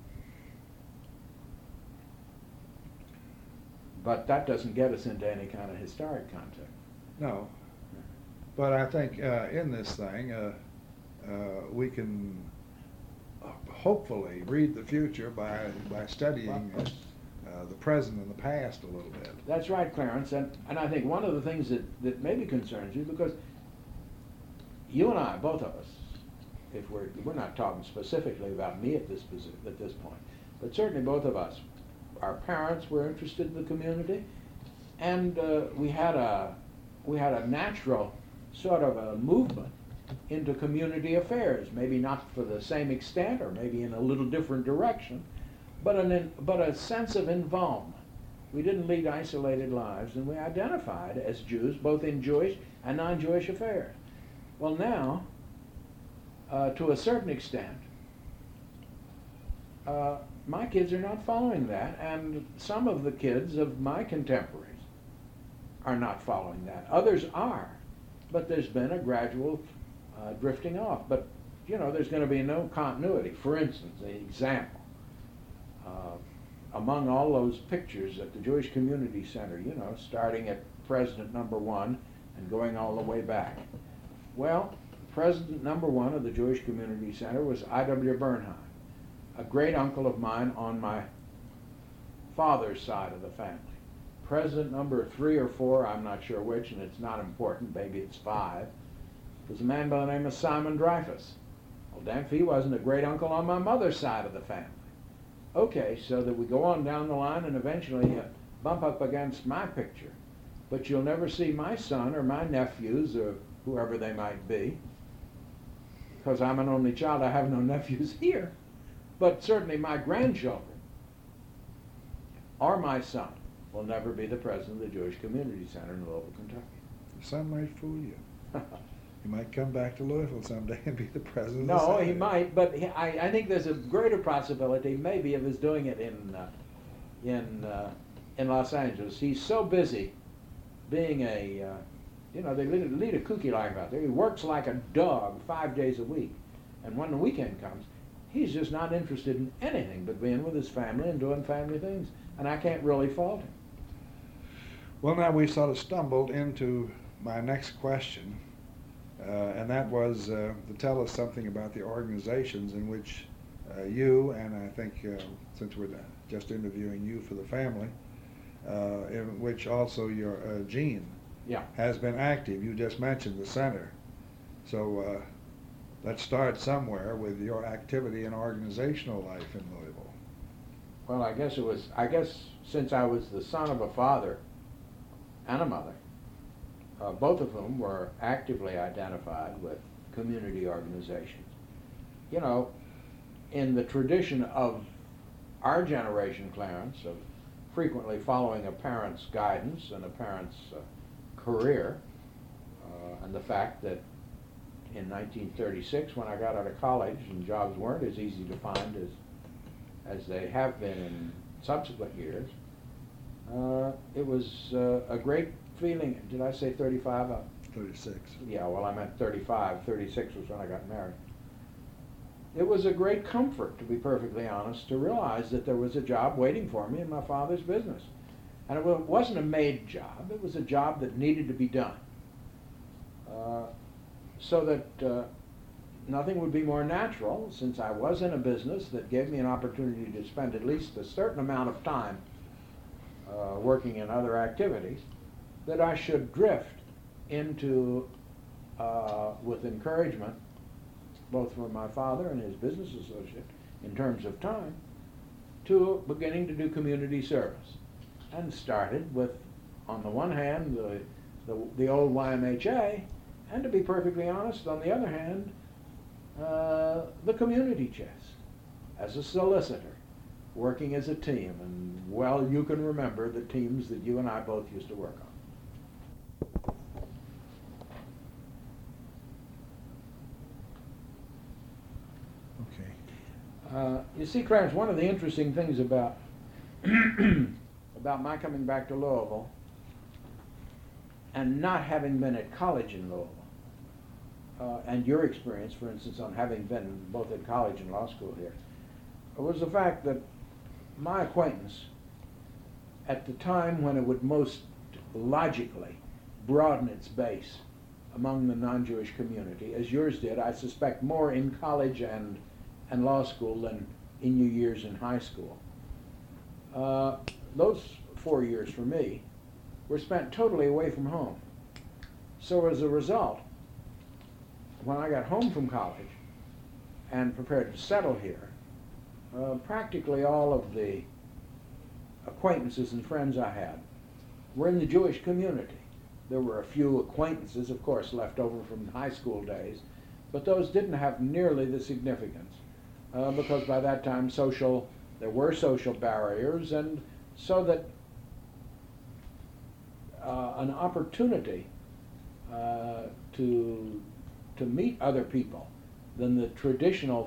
But that doesn't get us into any kind of historic context. No. But I think in this thing, we can hopefully read the future by studying the present and the past a little bit. That's right, Clarence, and I think one of the things that maybe concerns you, because you and I, both of us, if we're not talking specifically about me at this point, but certainly both of us, our parents were interested in the community, and we had a natural sort of a movement into community affairs, maybe not for the same extent or maybe in a little different direction, but a sense of involvement. We didn't lead isolated lives, and we identified as Jews both in Jewish and non-Jewish affairs. Well, now, to a certain extent, my kids are not following that, and some of the kids of my contemporaries are not following that. Others are, but there's been a gradual drifting off. But, there's going to be no continuity. For instance, an example. Among all those pictures at the Jewish Community Center, starting at President number 1 and going all the way back. Well, President number 1 of the Jewish Community Center was I.W. Bernheim, a great uncle of mine on my father's side of the family. President number 3 or 4, I'm not sure which, and it's not important, maybe it's 5, was a man by the name of Simon Dreyfus. Well, damn if he wasn't a great uncle on my mother's side of the family. Okay, so that we go on down the line and eventually bump up against my picture. But you'll never see my son or my nephews or whoever they might be. Because I'm an only child, I have no nephews here. But certainly my grandchildren or my son will never be the president of the Jewish Community Center in Louisville, Kentucky. Some might fool you. He might come back to Louisville someday and be the president of the No, Senate. he might, but I think there's a greater possibility maybe of his doing it in Los Angeles. He's so busy being they lead a kooky life out there. He works like a dog 5 days a week. And when the weekend comes, he's just not interested in anything but being with his family and doing family things. And I can't really fault him. Well, now we sort of stumbled into my next question, and that was to tell us something about the organizations in which you, and I think since we're just interviewing you for the family, in which also your Gene has been active. You just mentioned the center. So let's start somewhere with your activity in organizational life in Louisville. Well, I guess since I was the son of a father and a mother, both of whom were actively identified with community organizations. You know, in the tradition of our generation, Clarence, of frequently following a parent's guidance and a parent's career, and the fact that in 1936, when I got out of college and jobs weren't as easy to find as they have been in subsequent years, it was a great feeling. Did I say 35? 36. Yeah, well, I meant 35. 36 was when I got married. It was a great comfort, to be perfectly honest, to realize that there was a job waiting for me in my father's business. And it wasn't a made job. It was a job that needed to be done. So that nothing would be more natural, since I was in a business that gave me an opportunity to spend at least a certain amount of time working in other activities, that I should drift into, with encouragement, both from my father and his business associate, in terms of time, to beginning to do community service. And started with, on the one hand, the old YMHA, and to be perfectly honest, on the other hand, the community chest, as a solicitor, working as a team. And, well, you can remember the teams that you and I both used to work on. You see, Clarence, one of the interesting things about about my coming back to Louisville and not having been at college in Louisville, and your experience, for instance, on having been both at college and law school here, was the fact that my acquaintance, at the time when it would most logically broaden its base among the non-Jewish community, as yours did, I suspect more in college and law school than in your years in high school. Those 4 years for me were spent totally away from home. So as a result, when I got home from college and prepared to settle here, practically all of the acquaintances and friends I had were in the Jewish community. There were a few acquaintances, of course, left over from high school days, but those didn't have nearly the significance. Because by that time there were social barriers, and so that an opportunity to meet other people than the traditional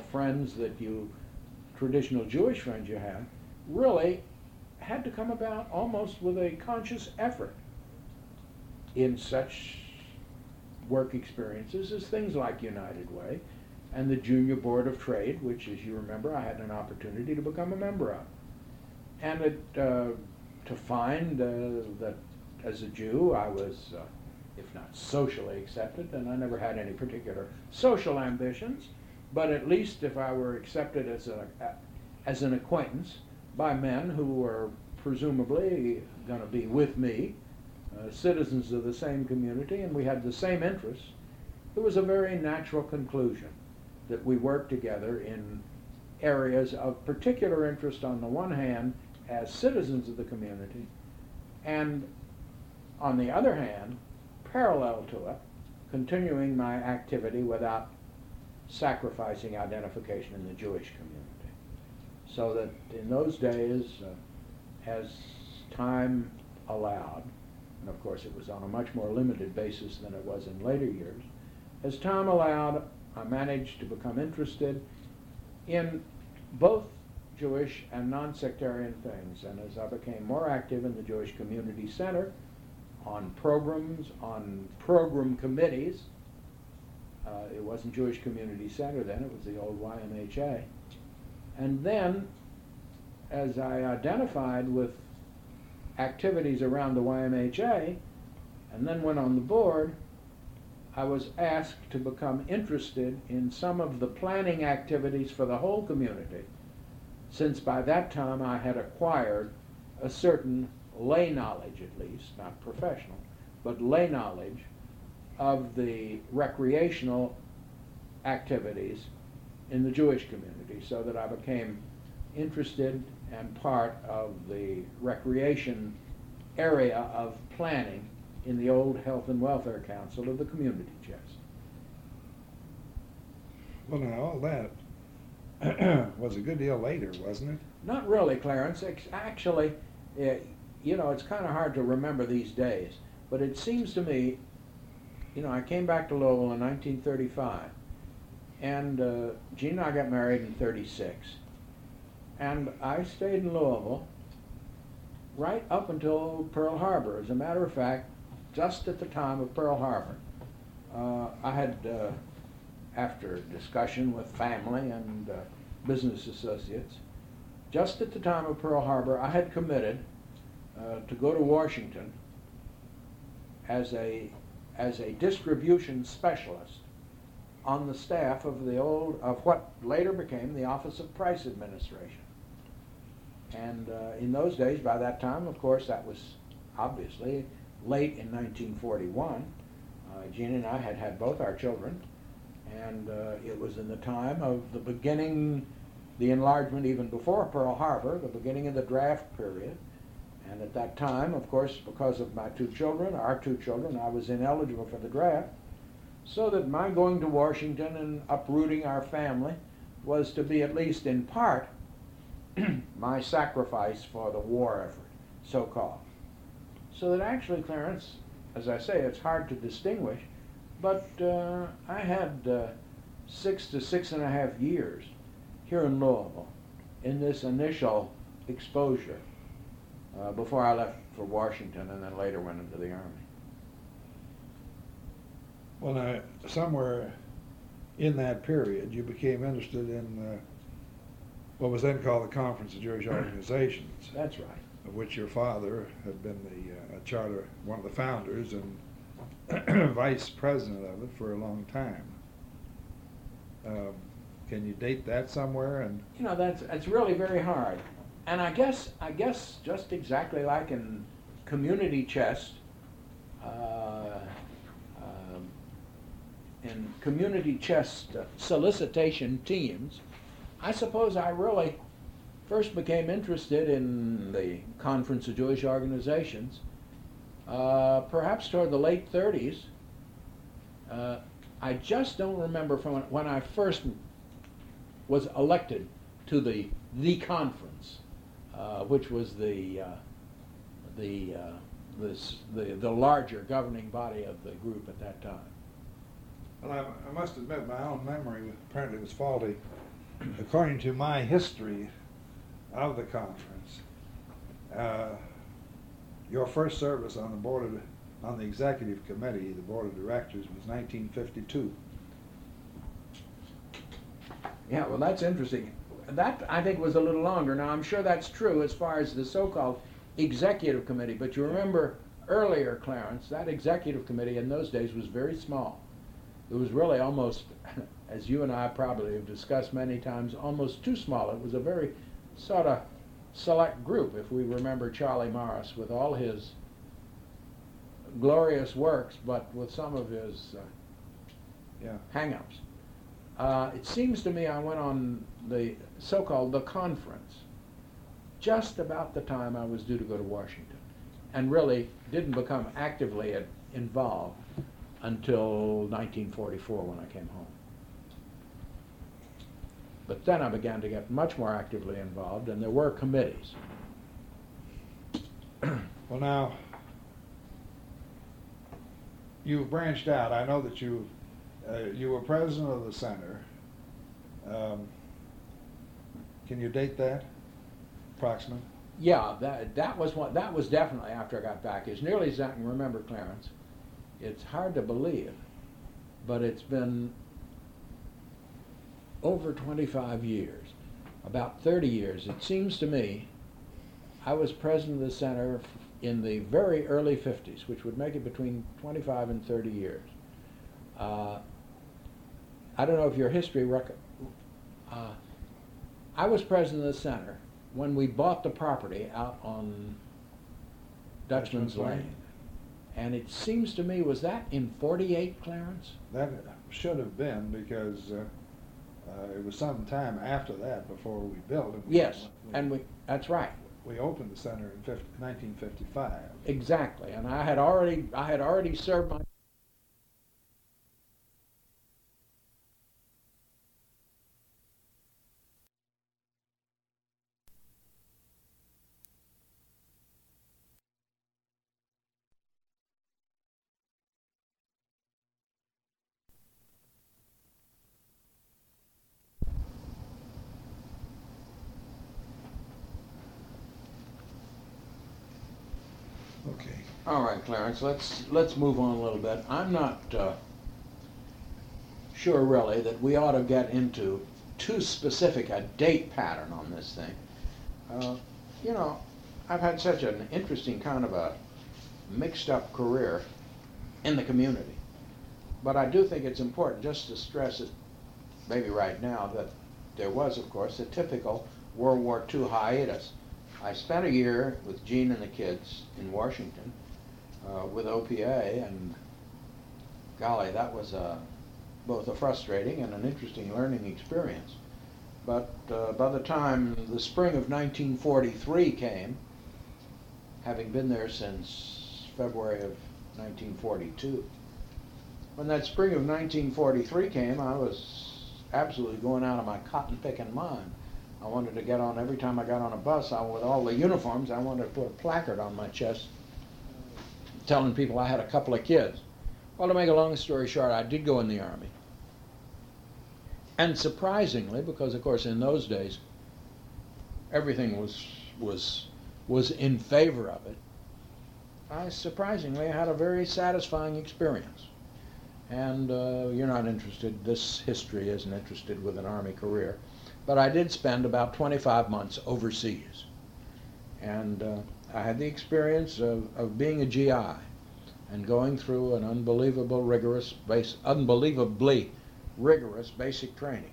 Jewish friends you had, really had to come about almost with a conscious effort in such work experiences as things like United Way and the Junior Board of Trade, which, as you remember, I had an opportunity to become a member of. And to find that as a Jew I was, if not socially accepted, and I never had any particular social ambitions, but at least if I were accepted as an acquaintance by men who were presumably going to be with me, citizens of the same community, and we had the same interests, it was a very natural conclusion that we work together in areas of particular interest on the one hand as citizens of the community, and on the other hand, parallel to it, continuing my activity without sacrificing identification in the Jewish community. So that in those days, as time allowed, and of course it was on a much more limited basis than it was in later years, as time allowed, I managed to become interested in both Jewish and non-sectarian things. And as I became more active in the Jewish Community Center, on programs, on program committees, it wasn't Jewish Community Center then, it was the old YMHA. And then, as I identified with activities around the YMHA, and then went on the board, I was asked to become interested in some of the planning activities for the whole community, since by that time I had acquired a certain lay knowledge, at least, not professional, but lay knowledge of the recreational activities in the Jewish community, so that I became interested and part of the recreation area of planning in the old Health and Welfare Council of the Community Chest. Well, now, all that was a good deal later, wasn't it? Not really, Clarence. Actually, it's kind of hard to remember these days, but it seems to me, I came back to Louisville in 1935, and Jean and I got married in 36, and I stayed in Louisville right up until Pearl Harbor. As a matter of fact, just at the time of Pearl Harbor, I had, after discussion with family and business associates, just at the time of Pearl Harbor, I had committed to go to Washington as a distribution specialist on the staff of what later became the Office of Price Administration. And in those days, by that time, of course, that was obviously late in 1941. Jean and I had had both our children, and it was in the time of the beginning, the enlargement even before Pearl Harbor, the beginning of the draft period. And at that time, of course, because of our two children, I was ineligible for the draft, so that my going to Washington and uprooting our family was to be, at least in part, my sacrifice for the war effort, so-called. So that actually, Clarence, as I say, it's hard to distinguish, but I had 6 to 6.5 years here in Louisville in this initial exposure before I left for Washington and then later went into the Army. Well, now, somewhere in that period, you became interested in what was then called the Conference of Jewish Organizations. That's right. Of which your father had been one of the founders and vice president of it for a long time. Can you date that somewhere? And that's really very hard. And I guess just exactly like in community chest, in community chest solicitation teams, I suppose I really first became interested in the Conference of Jewish Organizations, perhaps toward the late 30s. I just don't remember from when I first was elected to the conference, which was the larger governing body of the group at that time. Well, I must admit my own memory apparently was faulty. According to my history of the conference, your first service on the executive committee, the board of directors, was 1952. Yeah, well, that's interesting. That, I think, was a little longer. Now, I'm sure that's true as far as the so-called executive committee, but you remember earlier, Clarence, that executive committee in those days was very small. It was really almost, as you and I probably have discussed many times, almost too small. It was a very sort of select group, if we remember Charlie Morris with all his glorious works, but with some of his hang-ups. It seems to me I went on the so-called the conference just about the time I was due to go to Washington, and really didn't become actively involved until 1944 when I came home. But then I began to get much more actively involved, and there were committees. Well, now, you've branched out. I know that you were president of the center. Can you date that, approximately? Yeah, that was definitely after I got back. As nearly as I can remember, Clarence, it's hard to believe, but it's been over 25 years, about 30 years. It seems to me I was president of the center in the very early 50s, which would make it between 25 and 30 years. I don't know if your history I was president of the center when we bought the property out on Dutchman's Lane. And it seems to me, was that in 48, Clarence? That should have been, because it was some time after that before we built it. Yes, that's right. We opened the center in 1955. Exactly, and I had already served my Okay. All right, Clarence, let's move on a little bit. I'm not sure really that we ought to get into too specific a date pattern on this thing. You know, I've had such an interesting kind of a mixed up career in the community. But I do think it's important just to stress it, maybe right now, that there was, of course, a typical World War II hiatus. I spent a year with Gene and the kids in Washington with OPA, and golly, that was both a frustrating and an interesting learning experience. But by the time the spring of 1943 came, having been there since February of 1942, when that spring of 1943 came, I was absolutely going out of my cotton-picking mind. I wanted to get on, every time I got on a bus, with all the uniforms, I wanted to put a placard on my chest telling people I had a couple of kids. Well, to make a long story short, I did go in the Army. And surprisingly, because of course in those days everything was in favor of it, I surprisingly had a very satisfying experience. And you're not interested, this history isn't interested with an Army career, but I did spend about 25 months overseas. And I had the experience of being a GI and going through an unbelievably rigorous basic training,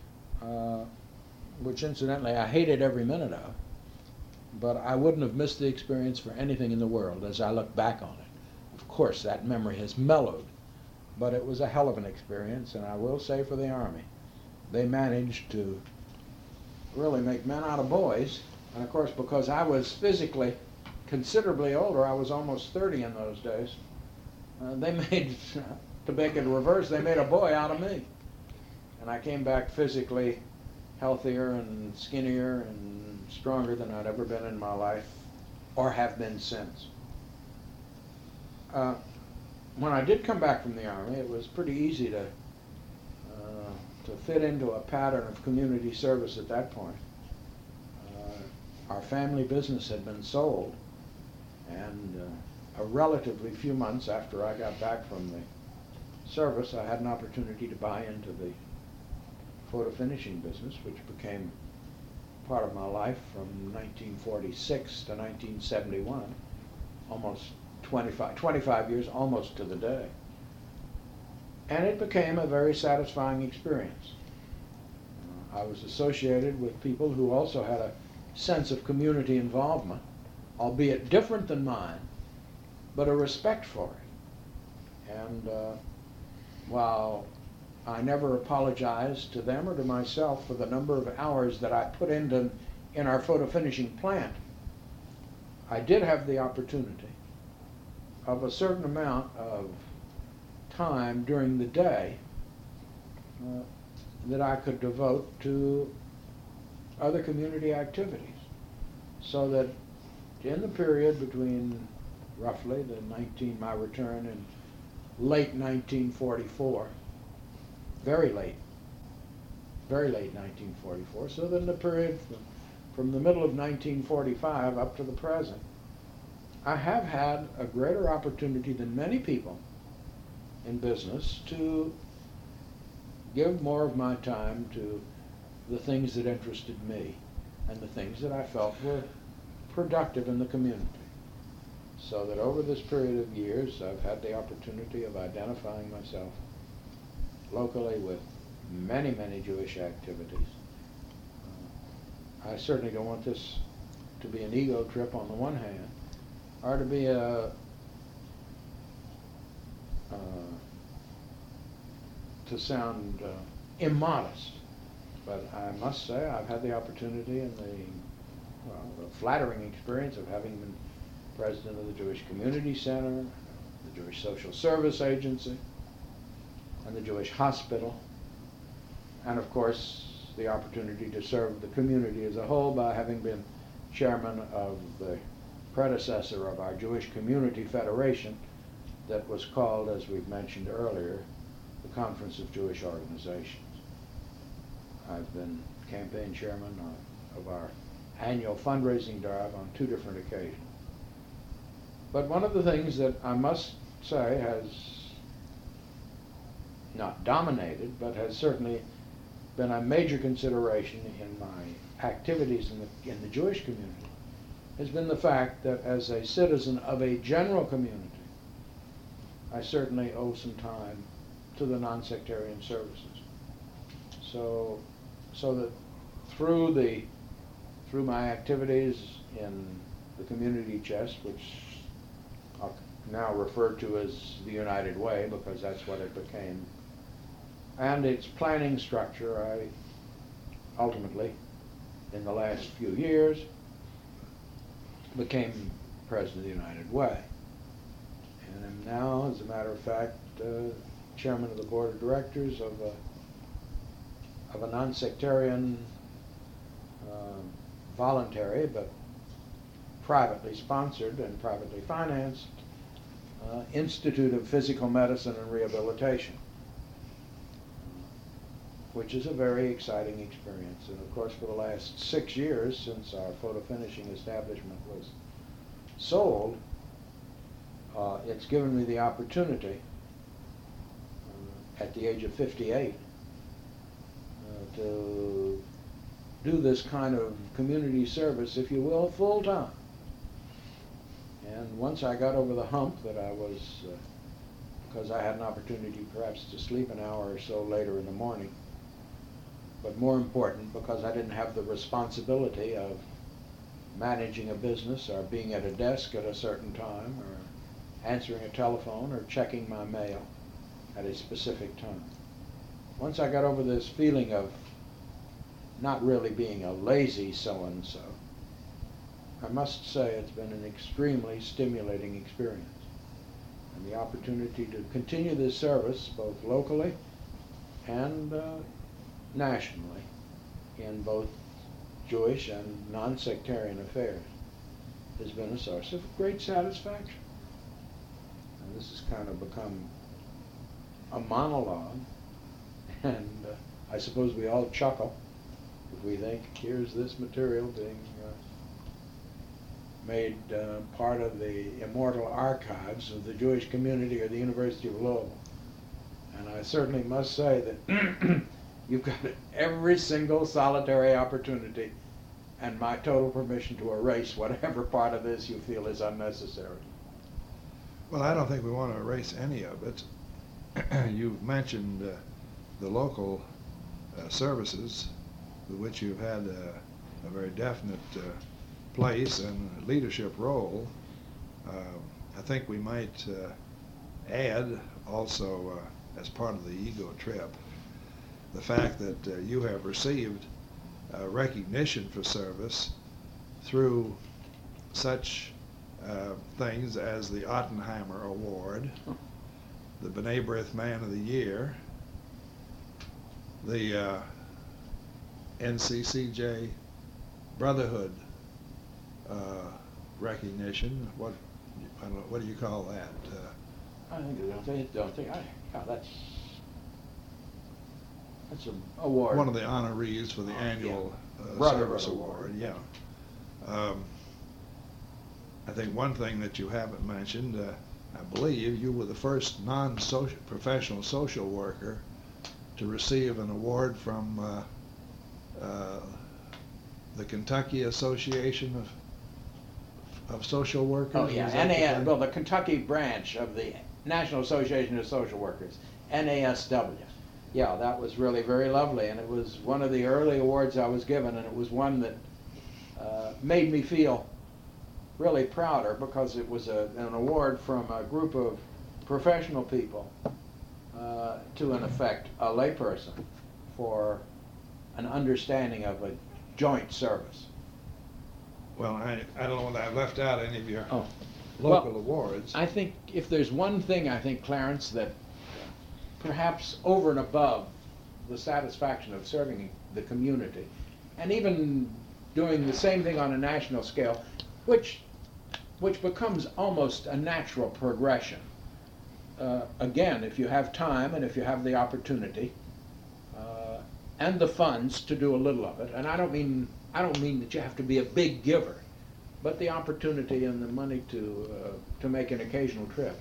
which incidentally I hated every minute of, but I wouldn't have missed the experience for anything in the world as I look back on it. Of course, that memory has mellowed, but it was a hell of an experience, and I will say for the Army, they managed to really make men out of boys. And of course, because I was physically considerably older, I was almost 30 in those days, they made, to make it reverse, they made a boy out of me. And I came back physically healthier and skinnier and stronger than I'd ever been in my life, or have been since. When I did come back from the Army, it was pretty easy to fit into a pattern of community service at that point. Our family business had been sold, and a relatively few months after I got back from the service, I had an opportunity to buy into the photo finishing business, which became part of my life from 1946 to 1971, almost 25 years, almost to the day. And it became a very satisfying experience. I was associated with people who also had a sense of community involvement, albeit different than mine, but a respect for it. And while I never apologized to them or to myself for the number of hours that I put in our photo finishing plant, I did have the opportunity of a certain amount of time during the day that I could devote to other community activities. So that in the period between roughly my return in late 1944, very late 1944, so that in the period from the middle of 1945 up to the present, I have had a greater opportunity than many people in business to give more of my time to the things that interested me and the things that I felt were productive in the community. So that over this period of years, I've had the opportunity of identifying myself locally with many, many Jewish activities. I certainly don't want this to be an ego trip on the one hand, or to be to sound immodest. But I must say I've had the opportunity and the flattering experience of having been president of the Jewish Community Center, the Jewish Social Service Agency, and the Jewish Hospital, and of course the opportunity to serve the community as a whole by having been chairman of the predecessor of our Jewish Community Federation that was called, as we've mentioned earlier, the Conference of Jewish Organizations. I've been campaign chairman of our annual fundraising drive on 2 different occasions. But one of the things that I must say has not dominated, but has certainly been a major consideration in my activities in the Jewish community, has been the fact that as a citizen of a general community, I certainly owe some time to the non-sectarian services. So that through my activities in the Community Chest, which I'll now refer to as the United Way because that's what it became, and its planning structure, I ultimately, in the last few years, became president of the United Way. And am now, as a matter of fact, chairman of the board of directors of a non-sectarian, voluntary but privately sponsored and privately financed Institute of Physical Medicine and Rehabilitation, which is a very exciting experience. And of course, for the last 6 years, since our photo finishing establishment was sold, it's given me the opportunity at the age of 58 to do this kind of community service, if you will, full time. And once I got over the hump that I was, because I had an opportunity perhaps to sleep an hour or so later in the morning, but more important because I didn't have the responsibility of managing a business or being at a desk at a certain time or answering a telephone or checking my mail at a specific time. Once I got over this feeling of not really being a lazy so-and-so, I must say it's been an extremely stimulating experience. And the opportunity to continue this service both locally and nationally in both Jewish and non-sectarian affairs has been a source of great satisfaction. And this has kind of become a monologue, and I suppose we all chuckle if we think, here's this material being made part of the immortal archives of the Jewish community or the University of Louisville. And I certainly must say that you've got every single solitary opportunity and my total permission to erase whatever part of this you feel is unnecessary. Well, I don't think we want to erase any of it. You've mentioned the local services with which you've had a very definite place and leadership role. I think we might add also, as part of the ego trip, the fact that you have received recognition for service through such things as the Ottenheimer Award, the B'nai B'rith Man of the Year, the NCCJ Brotherhood recognition. What do you call that? That's an award. One of the honorees for the annual Brotherhood service award. Yeah. I think one thing that you haven't mentioned, I believe you were the first non-professional social worker to receive an award from the Kentucky Association of Social Workers. Oh yeah, well, the Kentucky branch of the National Association of Social Workers, NASW. Yeah, that was really very lovely, and it was one of the early awards I was given, and it was one that made me feel really prouder because it was an award from a group of professional people to, in effect, a layperson for an understanding of a joint service. Well, I don't know whether I've left out any of your local awards. I think if there's one thing, I think, Clarence, that perhaps over and above the satisfaction of serving the community, and even doing the same thing on a national scale, which becomes almost a natural progression. Again, if you have time and if you have the opportunity and the funds to do a little of it, and I don't mean that you have to be a big giver, but the opportunity and the money to make an occasional trip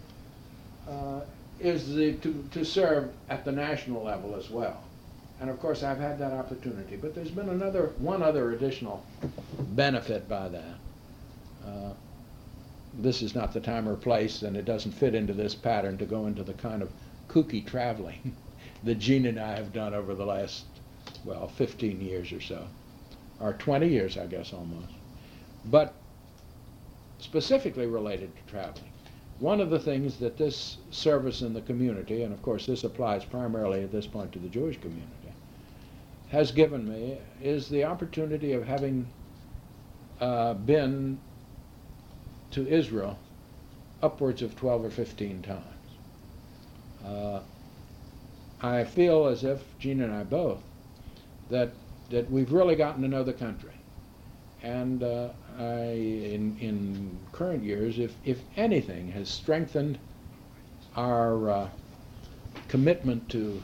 is to serve at the national level as well. And of course, I've had that opportunity, but there's been one other additional benefit by that. This is not the time or place, and it doesn't fit into this pattern to go into the kind of kooky traveling that Gene and I have done over the last, 15 years or so, or 20 years, I guess, almost. But specifically related to traveling, one of the things that this service in the community, and of course this applies primarily at this point to the Jewish community, has given me is the opportunity of having been to Israel upwards of 12 or 15 times. I feel as if, Gene and I both, that we've really gotten to know the country. And in current years, if anything, has strengthened our commitment to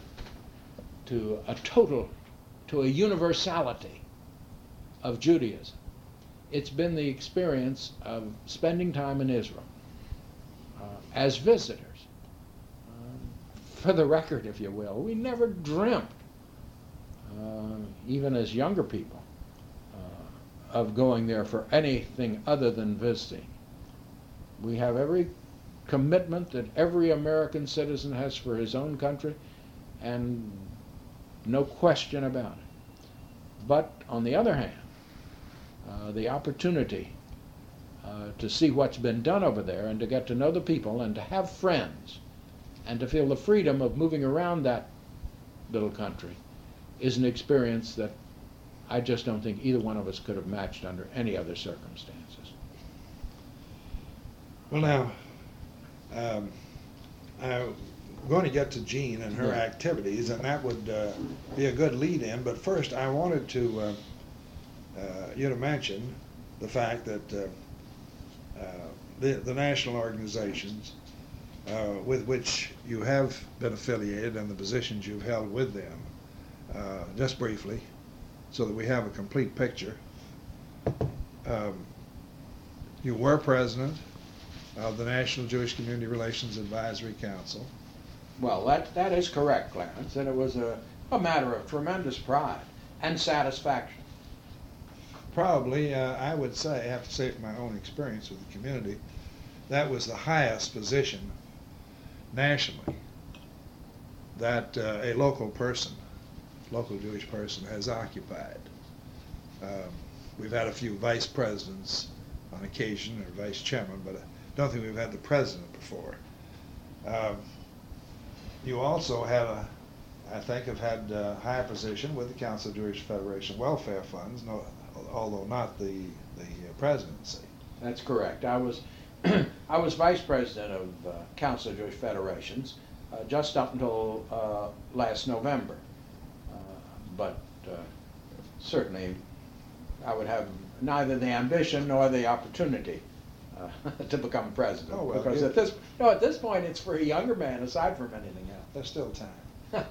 a universality of Judaism. It's been the experience of spending time in Israel as visitors. For the record, if you will, we never dreamt, even as younger people, of going there for anything other than visiting. We have every commitment that every American citizen has for his own country, and no question about it. But on the other hand, the opportunity to see what's been done over there and to get to know the people and to have friends and to feel the freedom of moving around that little country is an experience that I just don't think either one of us could have matched under any other circumstances. Well, now, I'm going to get to Jean and her activities, and that would be a good lead-in. But first, I wanted to you to mention the fact that the national organizations with which you have been affiliated and the positions you've held with them, just briefly, so that we have a complete picture. You were president of the National Jewish Community Relations Advisory Council. Well, that is correct, Clarence, and it was a matter of tremendous pride and satisfaction. Probably, I would say, I have to say from my own experience with the community, that was the highest position nationally that a local Jewish person has occupied. We've had a few vice presidents on occasion, or vice chairman, but I don't think we've had the president before. You also have had a high position with the Council of Jewish Federation Welfare Funds, although not the presidency. That's correct. I was vice president of Council of Jewish Federations just up until last November. But certainly I would have neither the ambition nor the opportunity to become president. Oh, well, because at this point, it's for a younger man aside from anything else. There's still time.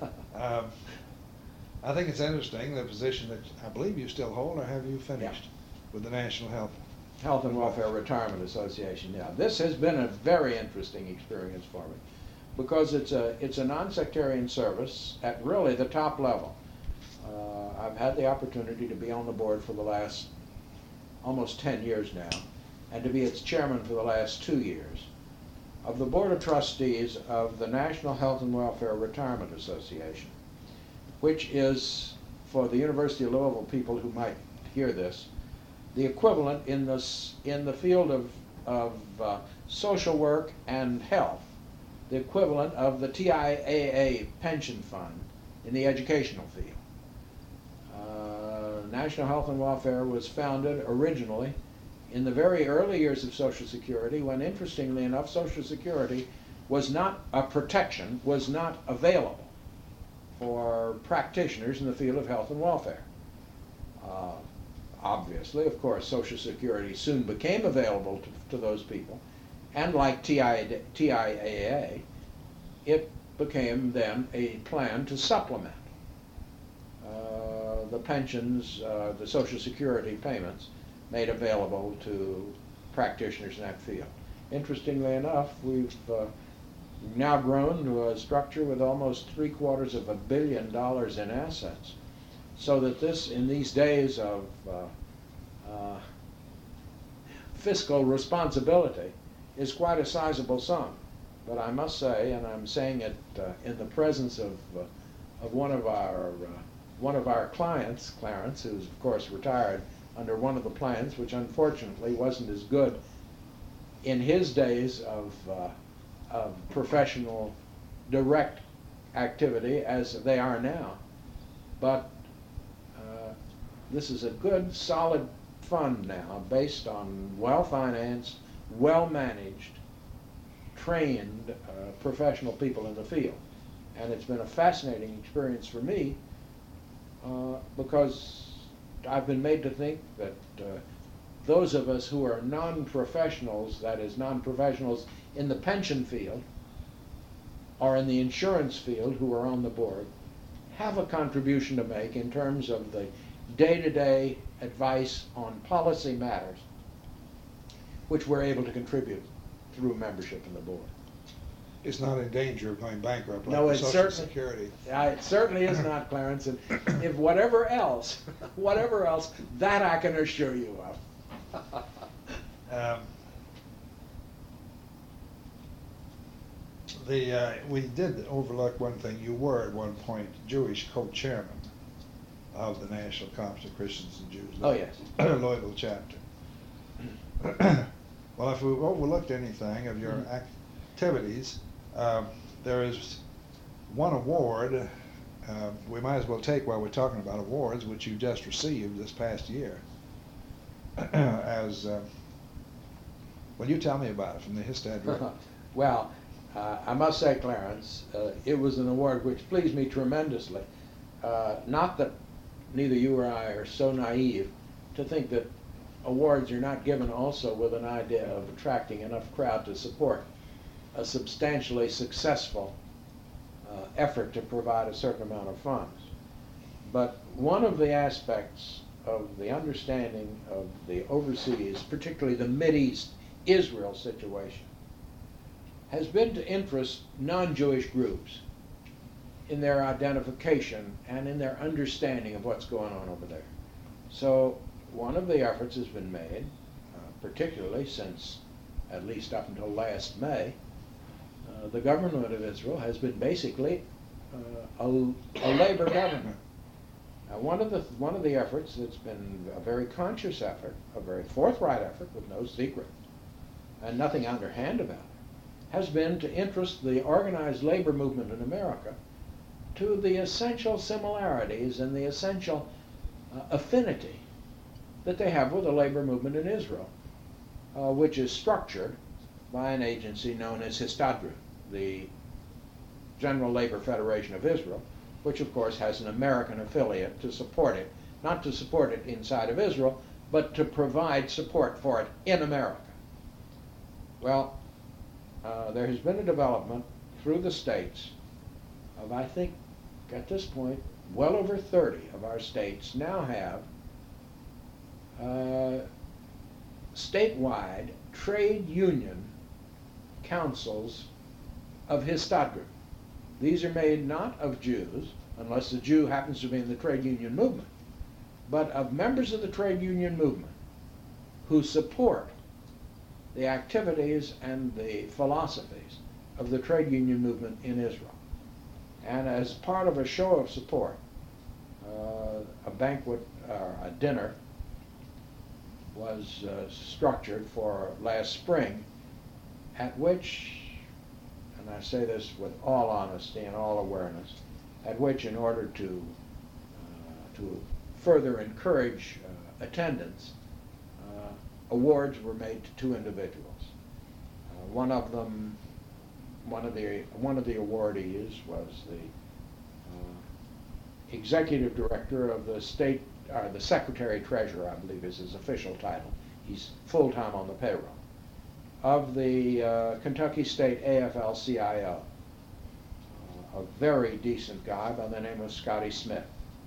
I think it's interesting, the position that I believe you still hold, or have you finished with the National Health and Welfare Retirement Association. Yeah, this has been a very interesting experience for me because it's a non-sectarian service at really the top level. I've had the opportunity to be on the board for the last almost 10 years now, and to be its chairman for the last 2 years of the Board of Trustees of the National Health and Welfare Retirement Association, which is, for the University of Louisville people who might hear this, the equivalent in the field of social work and health, the equivalent of the TIAA pension fund in the educational field. National Health and Welfare was founded originally in the very early years of Social Security, when, interestingly enough, Social Security was not a protection, was not available for practitioners in the field of health and welfare. Obviously, of course, Social Security soon became available to those people, and like TIAA, it became then a plan to supplement the pensions, the Social Security payments made available to practitioners in that field. Interestingly enough, we've now grown to a structure with almost $750 million in assets, so that this, in these days of fiscal responsibility, is quite a sizable sum. But I must say, and I'm saying it in the presence of one of our clients, Clarence, who's of course retired under one of the plans, which unfortunately wasn't as good in his days of professional direct activity as they are now. But this is a good, solid fund now, based on well-financed, well-managed, trained professional people in the field. And it's been a fascinating experience for me because I've been made to think that those of us who are non-professionals, that is, non-professionals in the pension field or in the insurance field who are on the board, have a contribution to make in terms of the day-to-day advice on policy matters, which we're able to contribute through membership in the board. It's not in danger of going bankrupt like No, the it's Social certainly, Security. It certainly is not, Clarence. And if whatever else, that I can assure you of. We did overlook one thing. You were at one point Jewish co-chairman of the National Conference of Christians and Jews. Oh, yes. Louisville chapter. Well, if we've overlooked anything of your activities, there is one award we might as well take while we're talking about awards, which you just received this past year. As well, you tell me about it from the Histad Group. Well, I must say, Clarence, it was an award which pleased me tremendously. Not that neither you or I are so naive to think that awards are not given also with an idea of attracting enough crowd to support a substantially successful effort to provide a certain amount of funds. But one of the aspects of the understanding of the overseas, particularly the Mideast Israel situation, has been to interest non-Jewish groups in their identification and in their understanding of what's going on over there. So one of the efforts has been made, particularly since at least up until last May, the government of Israel has been basically a labor government. Now, one of the efforts that's been a very conscious effort, a very forthright effort with no secret and nothing underhand about it, has been to interest the organized labor movement in America to the essential similarities and the essential affinity that they have with the labor movement in Israel, which is structured by an agency known as Histadrut, the General Labor Federation of Israel, which of course has an American affiliate to support it, not to support it inside of Israel, but to provide support for it in America. Well, there has been a development through the states of, I think, at this point, well over 30 of our states now have statewide trade union councils of Histadrut. These are made not of Jews, unless the Jew happens to be in the trade union movement, but of members of the trade union movement who support the activities and the philosophies of the trade union movement in Israel. And as part of a show of support, a banquet or a dinner was structured for last spring, at which, and I say this with all honesty and all awareness, at which, in order to further encourage attendance, awards were made to two individuals. One of the awardees was the executive director of the state, the secretary treasurer, I believe is his official title. He's full-time on the payroll, of the Kentucky State AFL-CIO, a very decent guy by the name of Scotty Smith.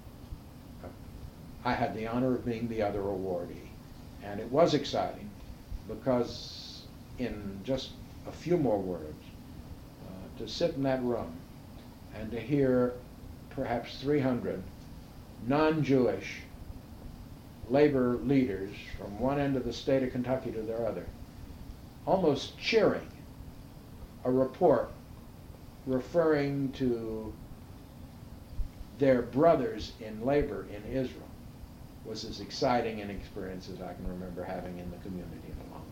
I had the honor of being the other awardee, and it was exciting because in just a few more words, to sit in that room and to hear perhaps 300 non-Jewish labor leaders from one end of the state of Kentucky to their other, almost cheering a report referring to their brothers in labor in Israel, was as exciting an experience as I can remember having in the community in a long,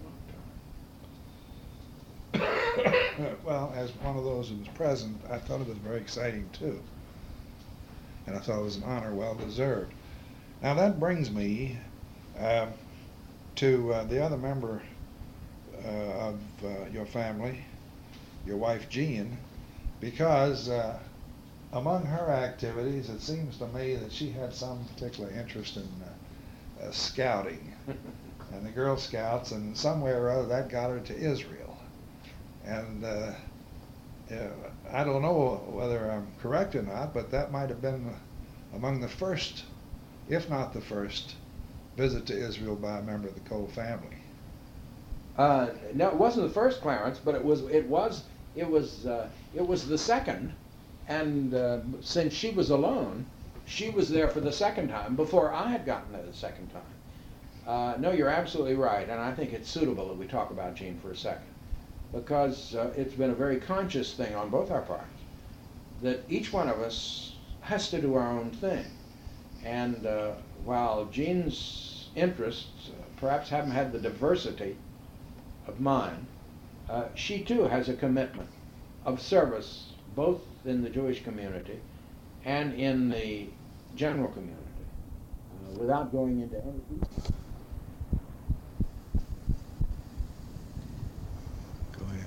long time. Well, as one of those who was present, I thought it was very exciting too. And I thought it was an honor well deserved. Now that brings me to the other member of your family, your wife Jean, because among her activities, it seems to me that she had some particular interest in scouting and the Girl Scouts, and some way or other that got her to Israel. And I don't know whether I'm correct or not, but that might have been among the first, if not the first, visit to Israel by a member of the Cole family. No, it wasn't the first, Clarence, but it was the second. And since she was alone, she was there for the second time before I had gotten there the second time. No, you're absolutely right, and I think it's suitable that we talk about Jean for a second, because it's been a very conscious thing on both our parts that each one of us has to do our own thing. And while Jean's interests perhaps haven't had the diversity of mine, she too has a commitment of service both in the Jewish community and in the general community. Without going into any detail. Go ahead.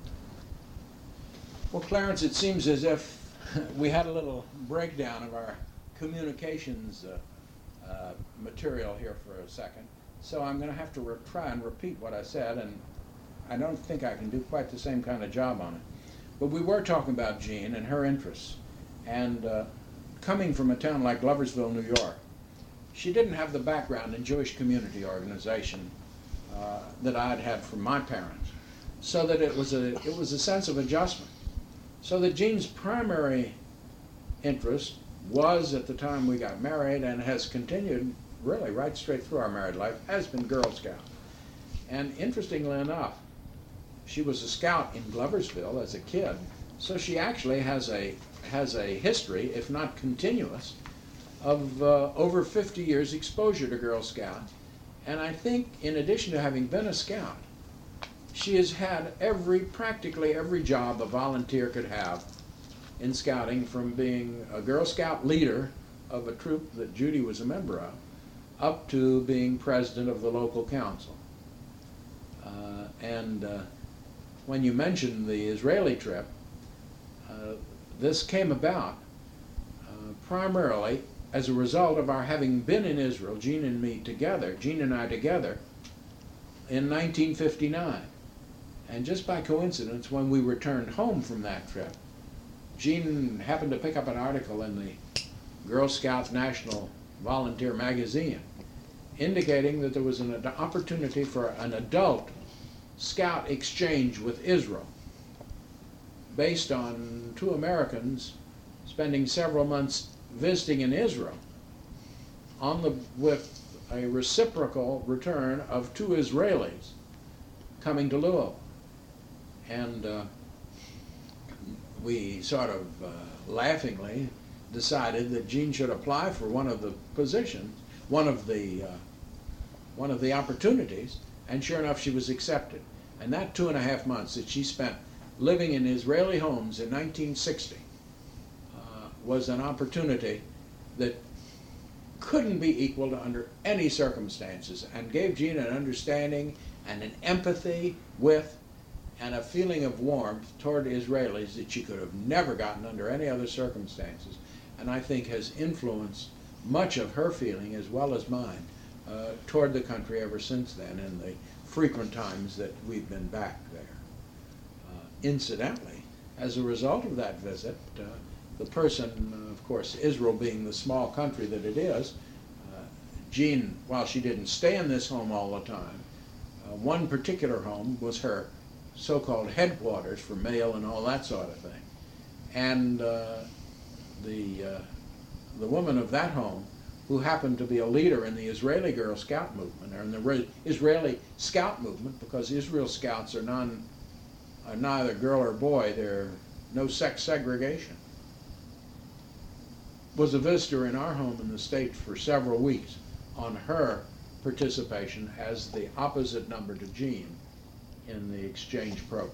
Well, Clarence, it seems as if we had a little breakdown of our communications material here for a second. So I'm going to have to try and repeat what I said, and I don't think I can do quite the same kind of job on it. But we were talking about Jean and her interests. And coming from a town like Gloversville, New York, she didn't have the background in Jewish community organization that I'd had from my parents. So that it was a sense of adjustment. So that Jean's primary interest was, at the time we got married, and has continued really right straight through our married life, has been Girl Scout. And interestingly enough, she was a scout in Gloversville as a kid, so she actually has a history, if not continuous, of over 50 years exposure to Girl Scout. And I think, in addition to having been a scout, she has had practically every job a volunteer could have in scouting, from being a Girl Scout leader of a troop that Judy was a member of, up to being president of the local council. When you mentioned the Israeli trip, this came about primarily as a result of our having been in Israel, Jean and I together, in 1959. And just by coincidence, when we returned home from that trip, Jean happened to pick up an article in the Girl Scouts National Volunteer magazine indicating that there was an opportunity for an adult scout exchange with Israel based on two Americans spending several months visiting in Israel with a reciprocal return of two Israelis coming to Louisville. And we sort of laughingly decided that Jean should apply for one of the positions, one of the opportunities, and sure enough she was accepted. And that 2.5 months that she spent living in Israeli homes in 1960 was an opportunity that couldn't be equaled under any circumstances, and gave Jean an understanding and an empathy with and a feeling of warmth toward Israelis that she could have never gotten under any other circumstances, and I think has influenced much of her feeling as well as mine toward the country ever since then, in the frequent times that we've been back there. Incidentally, as a result of that visit, the person, of course, Israel being the small country that it is, Jean, while she didn't stay in this home all the time, one particular home was her so-called headquarters for mail and all that sort of thing. And the woman of that home, who happened to be a leader in the Israeli Girl Scout movement, or in the Israeli Scout movement, because Israel Scouts are neither girl or boy, there's no sex segregation, was a visitor in our home in the States for several weeks on her participation as the opposite number to Jean in the exchange program.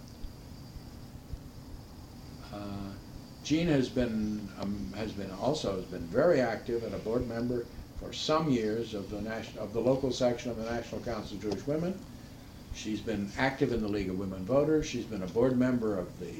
Jean has been very active and a board member for some years of the local section of the National Council of Jewish Women. She's been active in the League of Women Voters. She's been a board member of the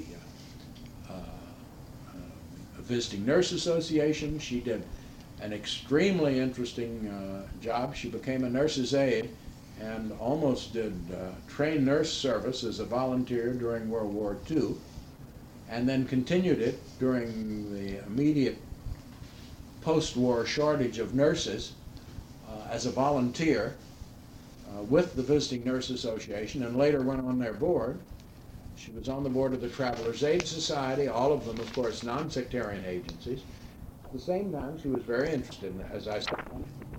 Visiting Nurse Association. She did an extremely interesting job. She became a nurse's aide and almost did trained nurse service as a volunteer during World War II, and then continued it during the immediate post-war shortage of nurses as a volunteer with the Visiting Nurse Association, and later went on their board. She was on the board of the Travelers Aid Society, all of them, of course, non-sectarian agencies. At the same time, she was very interested in, as I said,